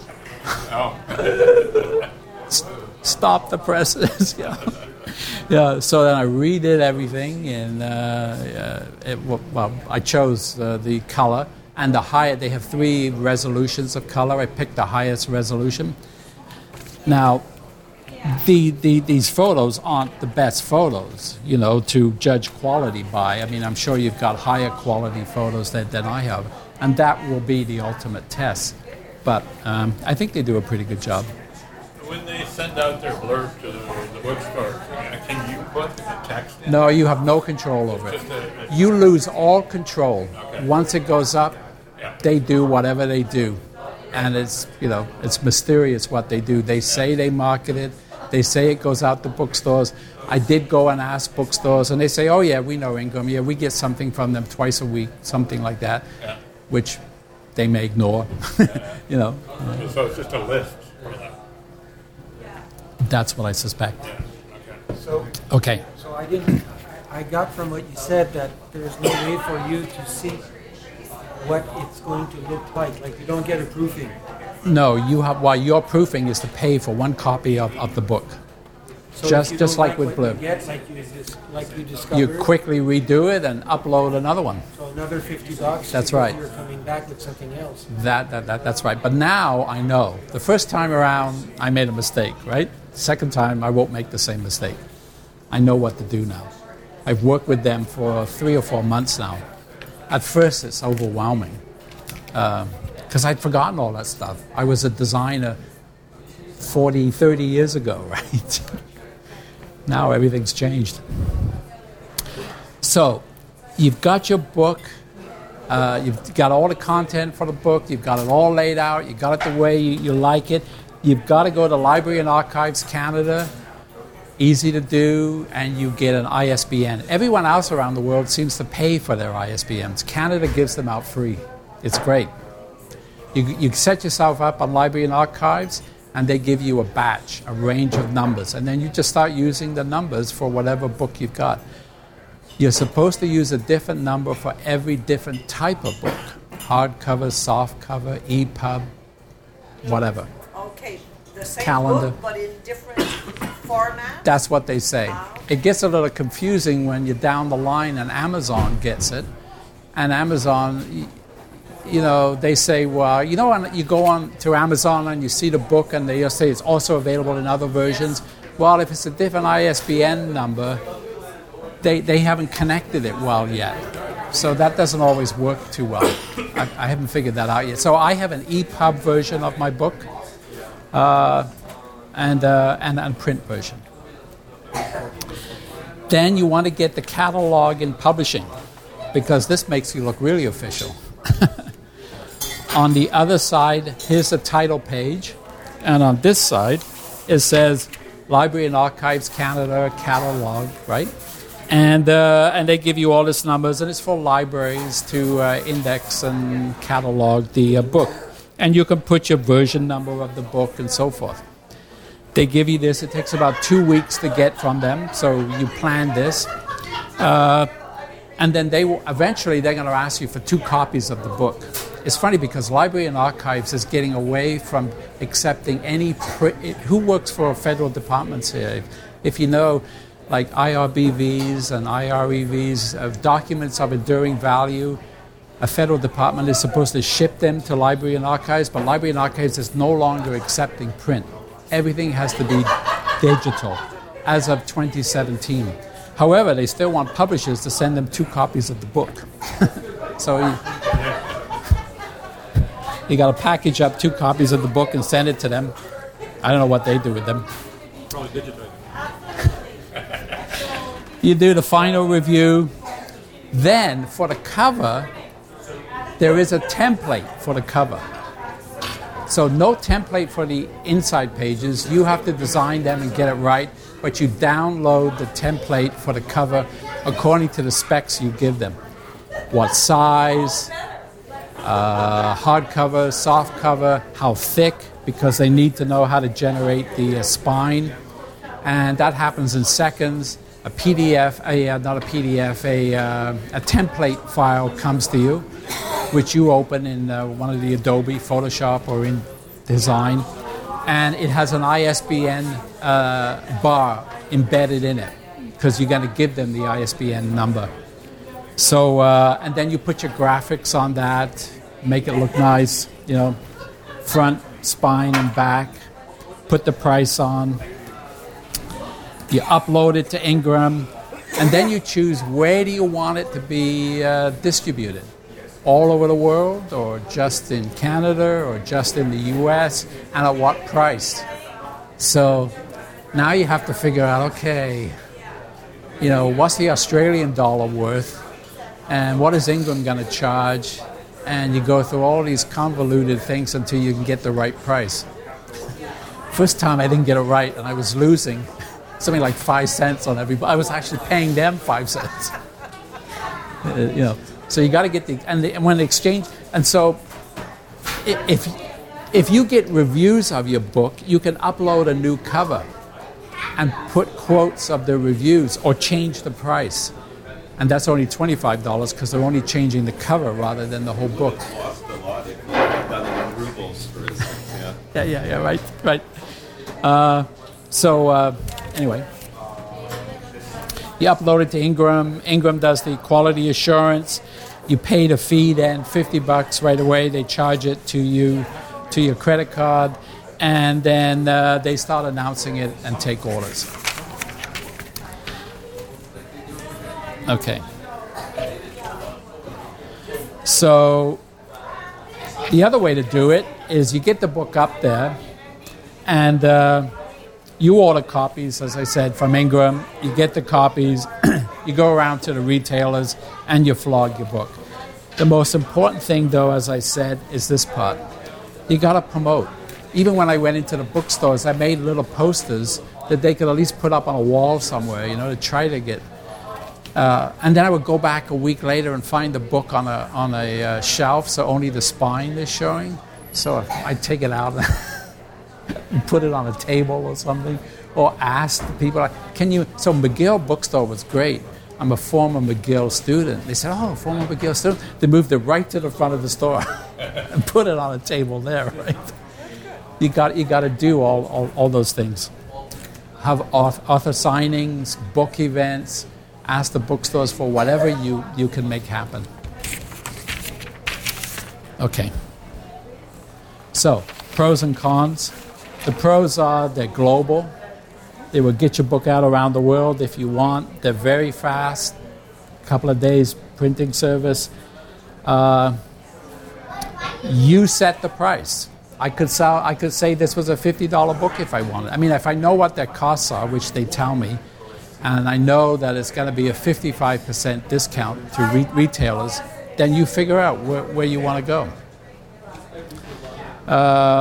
Oh.
stop the presses. yeah, yeah. So then I redid everything, and uh, uh, it, well, I chose uh, the color, and the higher, they have three resolutions of color. I picked the highest resolution. Now, the, the these photos aren't the best photos, you know, to judge quality by. I mean, I'm sure you've got higher quality photos than, than I have, and that will be the ultimate test. But um, I think they do a pretty good job.
When they send out their blurb to the, the bookstore, can you put the text in?
No, you have no control over it.
A, a,
you lose all control.
Okay.
Once it goes up,
yeah.
they do whatever they do. And it's, you know, it's mysterious what they do. They say they market it. They say it goes out to bookstores. I did go and ask bookstores, and they say, oh, yeah, we know Ingram. Yeah, we get something from them twice a week, something like that,
yeah.
which they may ignore, you know.
So it's just a list for them.
That's what I suspect.
Yeah. Okay.
So,
Okay.
so I didn't. I got from what you said that there's no way for you to see what it's going to look like. Like you don't get a proofing.
No, you have. Well, your proofing is to pay for one copy of, of the book.
So
Just-
if you
just
don't
like with
what
Blue.
you get, like you dis- like you discovered.
You quickly redo it and upload another one.
So another fifty bucks.
That's
because
right.
You're coming back with something else.
That, that that that's right. But now I know. The first time around, I made a mistake. Right. Second time, I won't make the same mistake. I know what to do now. I've worked with them for three or four months now. At first, it's overwhelming because uh, I'd forgotten all that stuff. I was a designer forty, thirty years ago, right? Now everything's changed. So, you've got your book. Uh, you've got all the content for the book. You've got it all laid out. You've got it the way you, you like it. You've got to go to Library and Archives Canada. Easy to do, and you get an I S B N. Everyone else around the world seems to pay for their I S B Ns. Canada gives them out free. It's great. You, you set yourself up on Library and Archives, and they give you a batch, a range of numbers, and then you just start using the numbers for whatever book you've got. You're supposed to use a different number for every different type of book. Hardcover, softcover, E P U B, whatever.
Okay, the same
Calendar.
book, but in different formats?
That's what they say.
Wow.
It gets a little confusing when you're down the line and Amazon gets it. And Amazon, y- you know, they say, well, you know, when you go on to Amazon and you see the book and they say it's also available in other versions. Well, if it's a different I S B N number, they, they haven't connected it well yet. So that doesn't always work too well. I, I haven't figured that out yet. So I have an E P U B version of my book. Uh, and, uh, and and print version. Then you want to get the catalog in publishing, because this makes you look really official. On the other side, here's the title page, and on this side, it says Library and Archives Canada catalog, right? And uh, and they give you all these numbers, and it's for libraries to uh, index and catalog the uh, book. And you can put your version number of the book and so forth. They give you this. It takes about two weeks to get from them, so you plan this. Uh, and then they will, eventually they're going to ask you for two copies of the book. It's funny because Library and Archives is getting away from accepting any... Pri- who works for federal departments here? If, if you know, like I R B Vs and I R E Vs, uh, documents of enduring value, a federal department is supposed to ship them to Library and Archives, but Library and Archives is no longer accepting print. Everything has to be digital as of twenty seventeen. However, they still want publishers to send them two copies of the book. So you, you got to package up two copies of the book and send it to them. I don't know what they do with them.
Probably digitize it.
You do the final review. Then, for the cover, there is a template for the cover. So no template for the inside pages. You have to design them and get it right, but you download the template for the cover according to the specs you give them. What size, uh, hardcover, softcover, how thick, because they need to know how to generate the uh, spine. And that happens in seconds. A P D F, a, uh, not a P D F, a, uh, a template file comes to you, which you open in uh, one of the Adobe, Photoshop, or in Design, and it has an I S B N uh, bar embedded in it, because you're going to give them the I S B N number. So, uh, and then you put your graphics on that, make it look nice, you know, front, spine, and back. Put the price on. You upload it to Ingram, and then you choose where do you want it to be uh, distributed. All over the world, or just in Canada, or just in the U S, and at what price. So now you have to figure out, okay, you know, what's the Australian dollar worth, and what is Ingram going to charge, and you go through all these convoluted things until you can get the right price. First time I didn't get it right, and I was losing something like five cents on every. I was actually paying them five cents. uh, you know. So you got to get the and, the and when the exchange and so if if you get reviews of your book, you can upload a new cover and put quotes of the reviews or change the price, and that's only twenty-five dollars because they're only changing the cover rather than the whole book.
Lost a lot if you had done it in rubles, for instance. Yeah.
Yeah, yeah, yeah. Right, right. Uh, so uh, anyway. You upload it to Ingram. Ingram does the quality assurance. You pay the fee then, fifty bucks right away. They charge it to you, to your credit card, and then uh, they start announcing it and take orders. Okay. So the other way to do it is you get the book up there, and uh, you order copies, as I said, from Ingram. You get the copies. You go around to the retailers, and you flog your book. The most important thing, though, as I said, is this part. You got to promote. Even when I went into the bookstores, I made little posters that they could at least put up on a wall somewhere, you know, to try to get. Uh, and then I would go back a week later and find the book on a on a uh, shelf, so only the spine is showing. So I'd take it out and put it on a table or something, or ask the people, like, can you, so McGill Bookstore was great. I'm a former McGill student. They said, oh, former McGill student. They moved it right to the front of the store and put it on a table there, right? You got you got to do all, all, all those things. Have author signings, book events, ask the bookstores for whatever you, you can make happen. Okay. So, pros and cons. The pros are they're global. They will get your book out around the world if you want. They're very fast. A couple of days printing service. Uh, you set the price. I could sell. I could say this was a fifty dollars book if I wanted. I mean, if I know what their costs are, which they tell me, and I know that it's going to be a fifty-five percent discount to re- retailers, then you figure out where, where you want to go. Uh,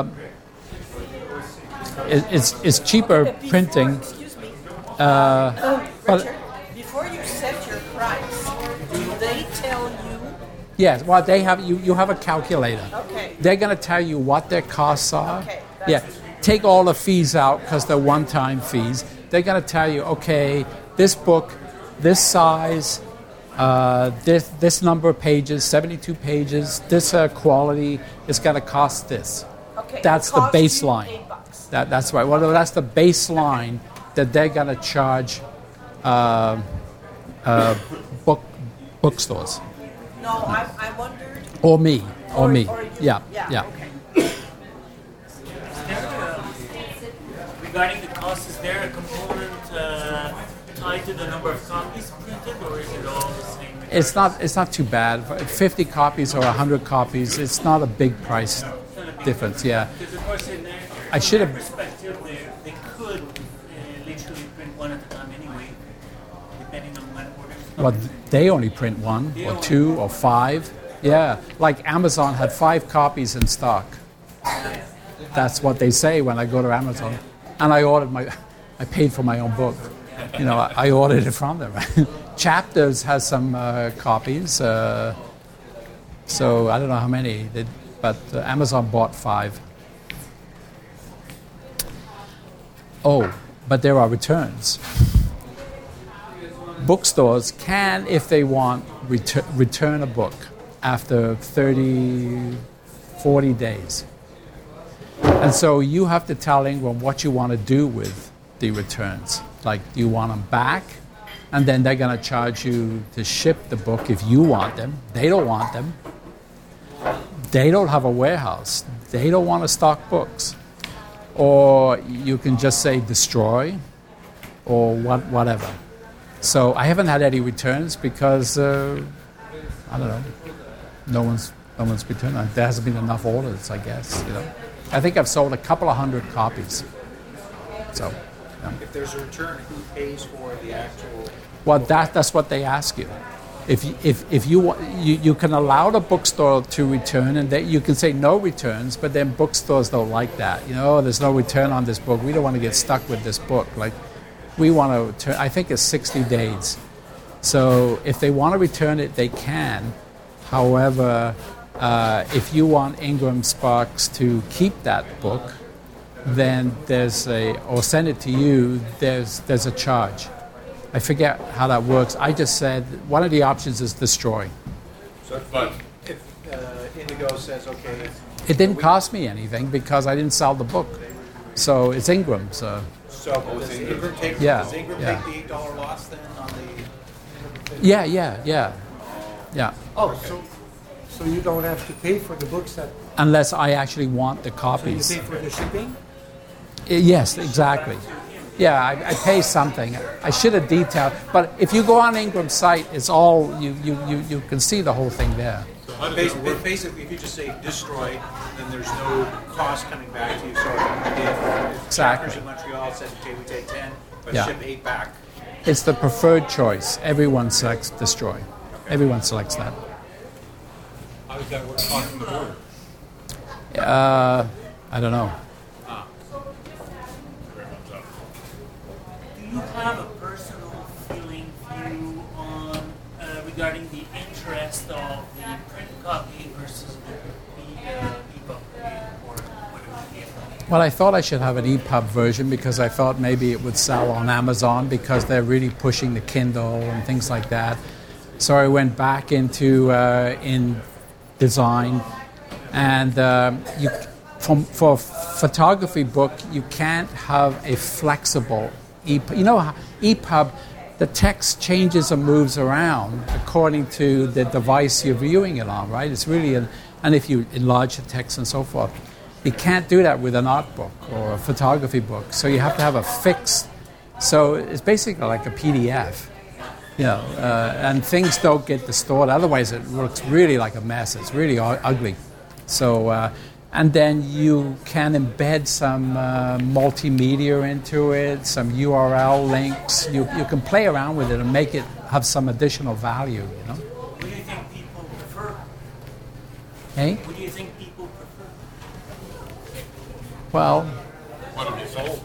it, it's, it's cheaper
Before,
printing.
Excuse me.
Uh,
Oh,
but-
Richard, before you set your price, do they tell you?
Yes, well, they have you. You have a calculator.
Okay.
They're going to tell you what their costs are.
Okay,
Yeah,
that's-
take all the fees out because they're one-time fees. They're going to tell you, okay, this book, this size, uh, this this number of pages, seventy-two pages, this uh, quality is going to cost this.
Okay.
That's
it
the
costs you
baseline.
eight bucks.
That that's right. Well, that's the baseline that they're going to charge uh, uh, book bookstores.
No, I, I wondered.
Or me, or,
Or-
me.
or you.
yeah,
Yeah,
yeah.
okay.
Is there a, regarding the cost, is there a component uh, tied to the number of copies printed, or is it all the same?
It's not. It's not too bad. Fifty copies or a hundred copies. It's not a big price difference. Yeah.
Because of course, in their,
I should
in
have-
their perspective, they, they could uh, literally print one at a time anyway, depending on when orders come.
Well, they only print one or two or five. Yeah. Like Amazon had five copies in stock. That's what they say when I go to Amazon, and I ordered my. I paid for my own book. You know, I, I ordered it from them. Chapters has some uh, copies. Uh, so I don't know how many, they, but uh, Amazon bought five. Oh, but there are returns. Bookstores can, if they want, retur- return a book after thirty, forty days. And so you have to tell Ingram what you want to do with the returns. Like, do you want them back? And then they're going to charge you to ship the book if you want them. They don't want them. They don't have a warehouse. They don't want to stock books. Or you can just say destroy or what, whatever. So I haven't had any returns because, uh, I don't know, no one's no one's returned. There hasn't been enough orders, I guess. You know, I think I've sold a couple of hundred copies. So, yeah.
If there's a return, who pays for the actual?
Well, that that's what they ask you. If you, if if you want, you, you can allow the bookstore to return, and they, you can say no returns, but then bookstores don't like that. You know, there's no return on this book. We don't want to get stuck with this book. Like, we want to return. I think it's sixty days. So if they want to return it, they can. However, uh, if you want Ingram Sparks to keep that book, then there's a, or send it to you, there's there's a charge. I forget how that works. I just said one of the options is destroy.
So
But
if uh, Indigo says, okay,
It didn't cost me anything because I didn't sell the book. So it's Ingram. So
so does Ingram take,
Yeah,
does Ingram
yeah.
take the eight dollar loss then on the?
yeah, yeah, yeah, yeah.
Oh, so, so you don't have to pay for the books that,
Unless I actually want the
so you
copies.
pay for the shipping?
Uh, Yes, exactly. Yeah, I, I pay something. I should have detailed. But if you go on Ingram's site, it's all, you, you, you, you can see the whole thing there.
Basically, basically, if you just say destroy, then there's no cost coming back to you. So if, if
Exactly.
Chapters in Montreal said, okay, we take ten, but
Yeah.
ship eight back.
It's the preferred choice. Everyone selects destroy. Everyone selects that.
how does that work on the border?
Uh, I don't know.
Do you have a personal feeling view on uh, regarding the interest of the print copy versus the, the uh, ebook or whatever it is?
Well, I thought I should have an E P U B version because I thought maybe it would sell on Amazon because they're really pushing the Kindle and things like that. So I went back into uh, in design, and um, you, from, for a photography book, you can't have a flexible E P U B. You know, how E P U B, the text changes and moves around according to the device you're viewing it on, right? It's really, an, and if you enlarge the text and so forth. You can't do that with an art book or a photography book. So you have to have a fixed, so it's basically like a P D F. You know, uh, and things don't get distorted. Otherwise, it looks really like a mess. It's really u- ugly. So, uh, and then you can embed some uh, multimedia into it, some U R L links. You you can play around with it and make it have some additional value. You know.
What do you think people prefer?
Hey,
What do you think people prefer?
well.
Want to be sold?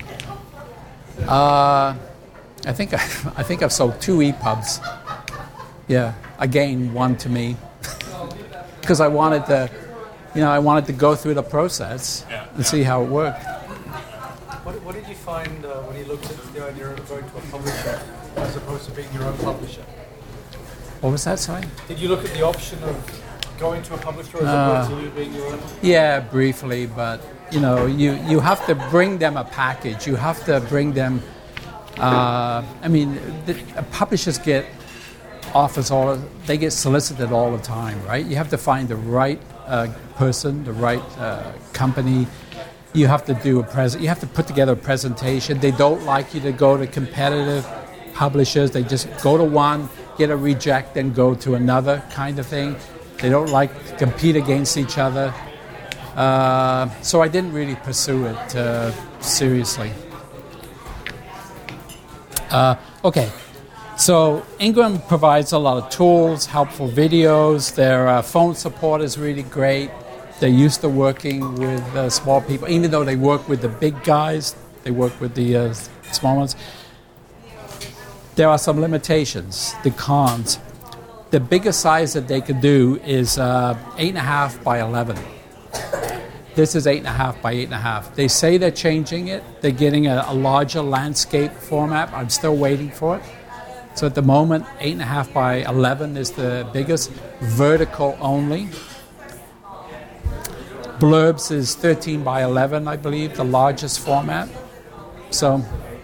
Uh, I think I, I think I've sold two E P U Bs. Yeah, again, one to me because I wanted to, you know, I wanted to go through the process
Yeah,
and see how it worked.
What, what did you find uh, when you looked at the idea of going to a publisher as opposed to being your own publisher?
What was that? Sorry.
Did you look at the option of going to a publisher as
Uh,
opposed to you being your own?
Yeah, briefly, but you know, you, you have to bring them a package. You have to bring them. Uh, I mean, the, uh, publishers get offers all. They get solicited all the time, right? You have to find the right uh, person, the right uh, company. You have to do a present. You have to put together a presentation. They don't like you to go to competitive publishers. They just go to one, get a reject, then go to another kind of thing. They don't like to compete against each other. Uh, so I didn't really pursue it uh, seriously. Uh, okay, so Ingram provides a lot of tools, helpful videos. Their uh, phone support is really great. They're used to working with uh, small people. Even though they work with the big guys, they work with the uh, small ones. There are some limitations, the cons. The biggest size that they could do is uh, eight and a half by eleven. This is eight and a half by eight and a half. They say they're changing it. They're getting a, a larger landscape format. I'm still waiting for it. So at the moment, eight and a half by eleven is the biggest. Vertical only. Blurbs is thirteen by eleven, I believe, the largest format. So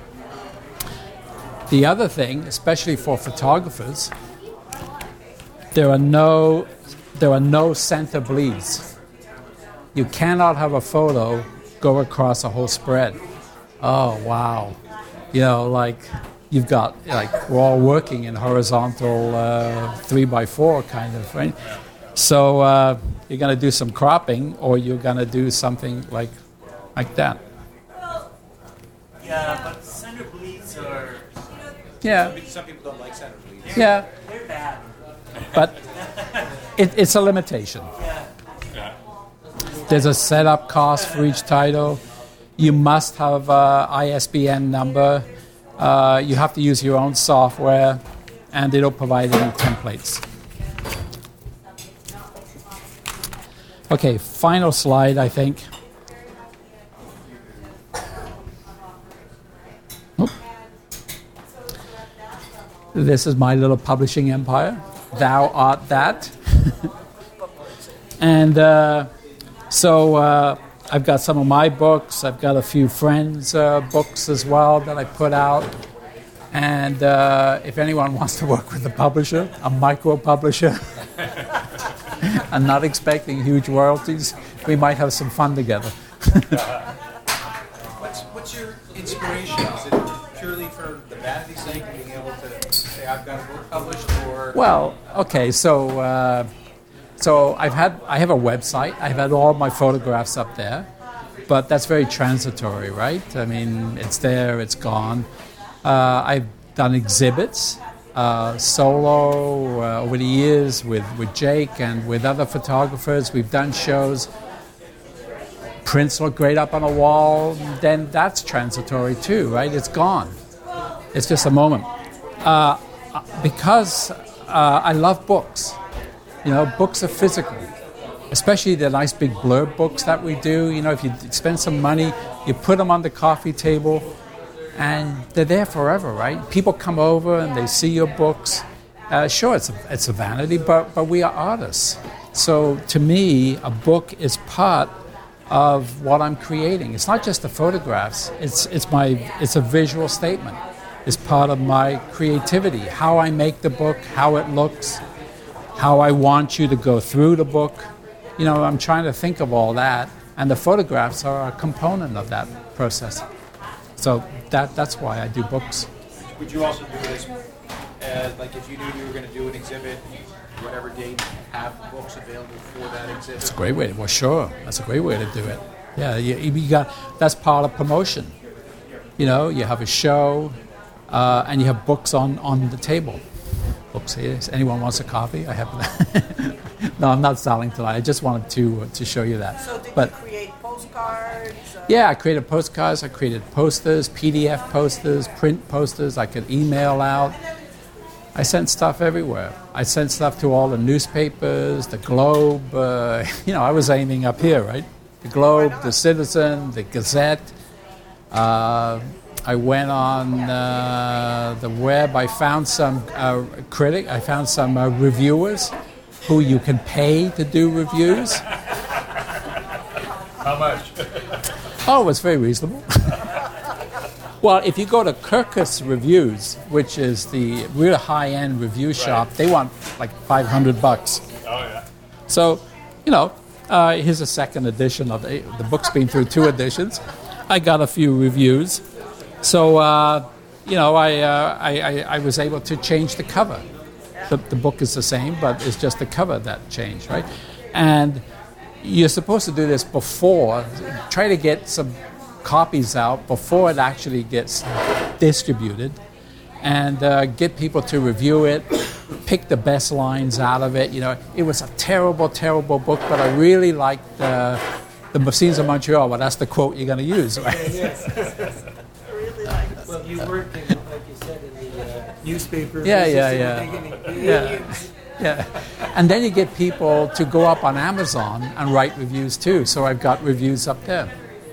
the other thing, especially for photographers, there are no there are no center bleeds. You cannot have a photo go across a whole spread. Oh, wow. You know, like you've got, like we're all working in horizontal uh, three by four kind of, right? So uh, you're going to do some cropping, or you're going to do something like like that.
Yeah, but center bleeds are,
Yeah,
Some people don't like center bleeds.
yeah,
they're bad.
but it, it's a limitation.
Yeah.
There's a setup cost for each title. You must have a I S B N number. Uh, you have to use your own software, and they don't provide any templates. Okay, final slide, I think. Oop. This is my little publishing empire. Thou art that. And uh, so uh, I've got some of my books. I've got a few friends' uh, books as well that I put out. And uh, if anyone wants to work with a publisher, a micro publisher, I'm not expecting huge royalties. We might have some fun together.
What's what's your inspiration? Is it purely for the vanity sake, being able to say I've got a book published, or
Well, okay, so uh, so I've had I have a website. I've had all my photographs up there, but that's very transitory, right? I mean, it's there, it's gone. Uh, I've done exhibits, uh, solo uh, over the years with, with Jake and with other photographers. We've done shows. Prints look great up on a wall. Then that's transitory too, right? It's gone. It's just a moment. Uh, because uh, I love books. You know, books are physical. Especially the nice big blurb books that we do. You know, if you spend some money, you put them on the coffee table, and they're there forever, right? People come over and they see your books. Uh, sure, it's a, it's a vanity, but, but we are artists. So to me, a book is part of what I'm creating. It's not just the photographs. It's it's my it's a visual statement. It's part of my creativity. How I make the book, how it looks, how I want you to go through the book. You know, I'm trying to think of all that, and the photographs are a component of that process. So that that's why I do books.
would you also do this as, like, if you knew you were going to do an exhibit, whatever date, have books available for that exhibit?
That's a great way. Well, sure, that's a great way to do it. Yeah, you, you got that's part of promotion. You know, you have a show, uh, and you have books on, on the table. Books here. If anyone wants a copy? I have. No, I'm not selling tonight. I just wanted to uh, to show you that.
So did
but,
you create postcards? Uh,
Yeah, I created postcards. I created posters, P D F posters, print posters. I could email out. I sent stuff everywhere. I sent stuff to all the newspapers, the Globe. Uh, you know, I was aiming up here, right? The Globe, the Citizen, the Gazette. Uh, I went on uh, the web. I found some uh, critic. I found some uh, reviewers who you can pay to do reviews.
How much?
Oh, it was very reasonable. Well, if you go to Kirkus Reviews, which is the real high-end review shop, they want like five hundred bucks.
Oh, yeah.
So, you know, uh, here's a second edition of the, the book's been through two editions. I got a few reviews. So, uh, you know, I, uh, I, I I was able to change the cover. The, the book is the same, but it's just the cover that changed, right? And you're supposed to do this before, try to get some copies out before it actually gets distributed, and uh, get people to review it, pick the best lines out of it. You know, it was a terrible, terrible book, but I really liked uh, the Scenes of Montreal. Well, that's the quote you're going to use, right?
Yes. I really like this.
Well, you worked in, like you said, in the uh, newspaper.
Yeah,
business
yeah,
in the
yeah.
beginning.
Yeah. Yeah, and then you get people to go up on Amazon and write reviews too. So I've got reviews up there.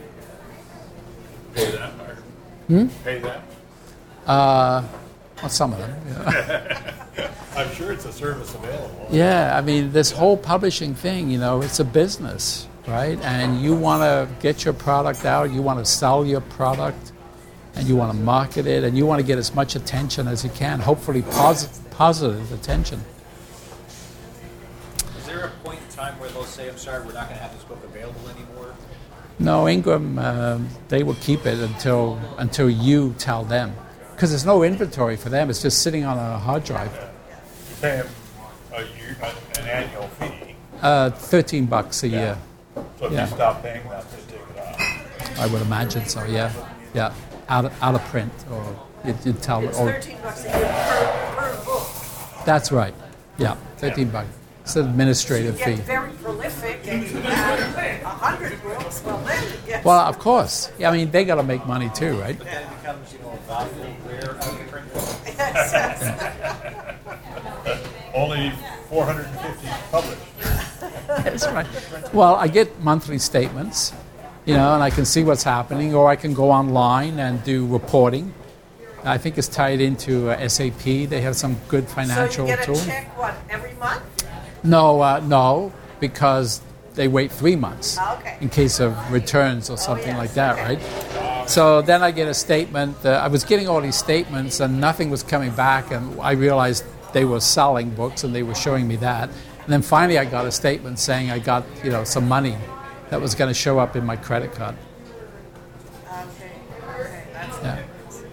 Pay them? Or
Hmm?
Pay them?
Uh, well, some of them. Yeah.
I'm sure it's a service available.
Yeah, I mean, this whole publishing thing, you know, it's a business, right? And you want to get your product out, you want to sell your product, and you want to market it, and you want to get as much attention as you can, hopefully posi- positive attention.
Is there a point time where they'll say, I'm sorry, we're not going to have this book available anymore?
No, Ingram, um, they will keep it until until you tell them. Because there's no inventory for them. It's just sitting on a hard drive.
You pay them a year, an annual fee.
Uh, thirteen bucks a year.
So if
Yeah.
you stop paying that, they take it off.
I would imagine so, yeah. Yeah, out of, out of print. Or you, you tell
It's
or
thirteen bucks a year per, per book.
That's right. Yeah, thirteen bucks. It's an administrative
You
fee.
get very prolific and you have a hundred books, well then, yes.
Well, of course. Yeah, I mean, they got to make money too, right?
But then it becomes, you know, a valuable, rare, out of print book.
Yes, yes.
Only four hundred fifty published.
That's right. Well, I get monthly statements, you know, and I can see what's happening, or I can go online and do reporting. I think it's tied into uh, S A P. They have some good financial
So you get a
tools.
check, what, every month?
No, uh, no, because they wait three months
Ah, okay.
in case of returns or something
yes,
like that,
okay.
right? So then I get a statement. Uh, I was getting all these statements and nothing was coming back, and I realized they were selling books and they were showing me that. And then finally I got a statement saying I got, you know, some money that was going to show up in my credit card.
Okay, okay, that's
Yeah.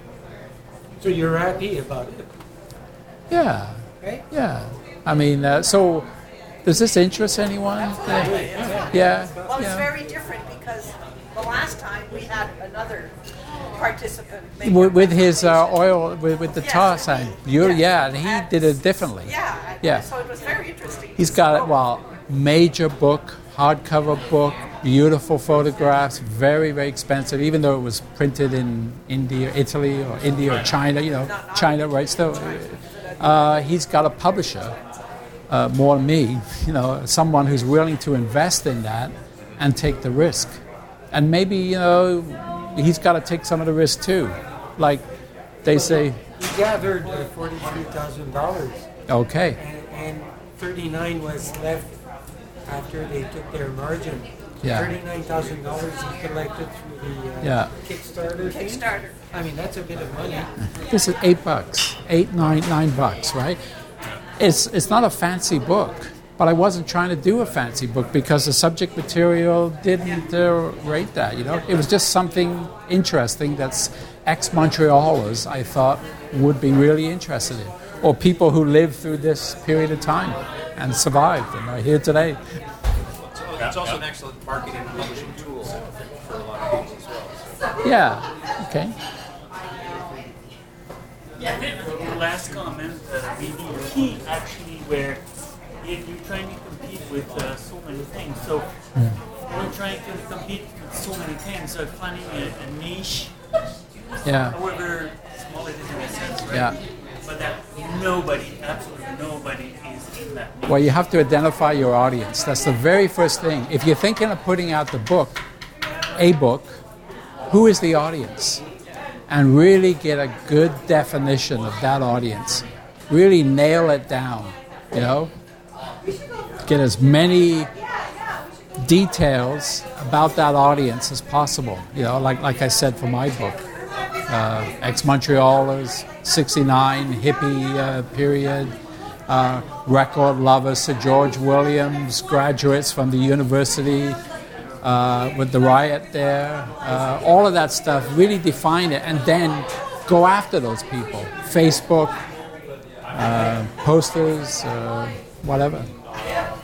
So you're happy about it,
Yeah.
right?
Yeah. I mean, uh, so does this interest anyone?
Absolutely,
Yeah. Yeah.
Well, it's
yeah.
very different because the last time we had another participant make
With,
a
with his uh,
presentation.
oil, with, with the
Yes.
tar sign. You,
Yes.
Yeah, and he
And-
did it differently.
Yeah,
Yeah.
so it was very interesting.
He's got it, well, major book, hardcover book, beautiful photographs, very, very expensive, even though it was printed in India, Italy, or India, or China, you know, China, right? Still, uh, he's got a publisher, uh, more than me, you know, someone who's willing to invest in that and take the risk. And maybe, you know, he's got to take some of the risk too. Like they say,
You gathered uh, forty-three thousand dollars,
okay,
and, and thirty-nine was left after they took their margin.
Yeah.
Thirty-nine thousand dollars he collected through the uh,
Yeah.
Kickstarter. thing.
Kickstarter.
I mean, that's a bit of money.
this is eight bucks, eight, nine, nine bucks, right? It's it's not a fancy book, but I wasn't trying to do a fancy book because the subject material didn't uh, rate that, you know? It was just something interesting that's ex-Montrealers, I thought, would be really interested in. Or people who lived through this period of time and survived and are here today.
So it's also an excellent marketing and publishing tool for a lot of things as well. So.
Yeah, okay.
Yeah, I think the last comment, uh, maybe key actually, where if you're trying to compete with uh, so many things, so we're trying to compete with so many things, so finding a, a niche,
Yeah,
however small it is in a sense, right?
yeah.
But that nobody, absolutely nobody is in that niche.
Well, you have to identify your audience. That's the very first thing. If you're thinking of putting out the book, a book, who is the audience? And really get a good definition of that audience. Really nail it down, you know? Get as many details about that audience as possible. You know, like like I said for my book. Uh, ex-Montrealers, sixty-nine, hippie uh, period, uh, record lovers, Sir George Williams, graduates from the university uh, with the riot there, uh, all of that stuff, really define it, and then go after those people. Facebook, uh, posters, uh, whatever.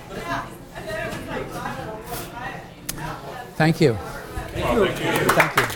Thank you. Thank you.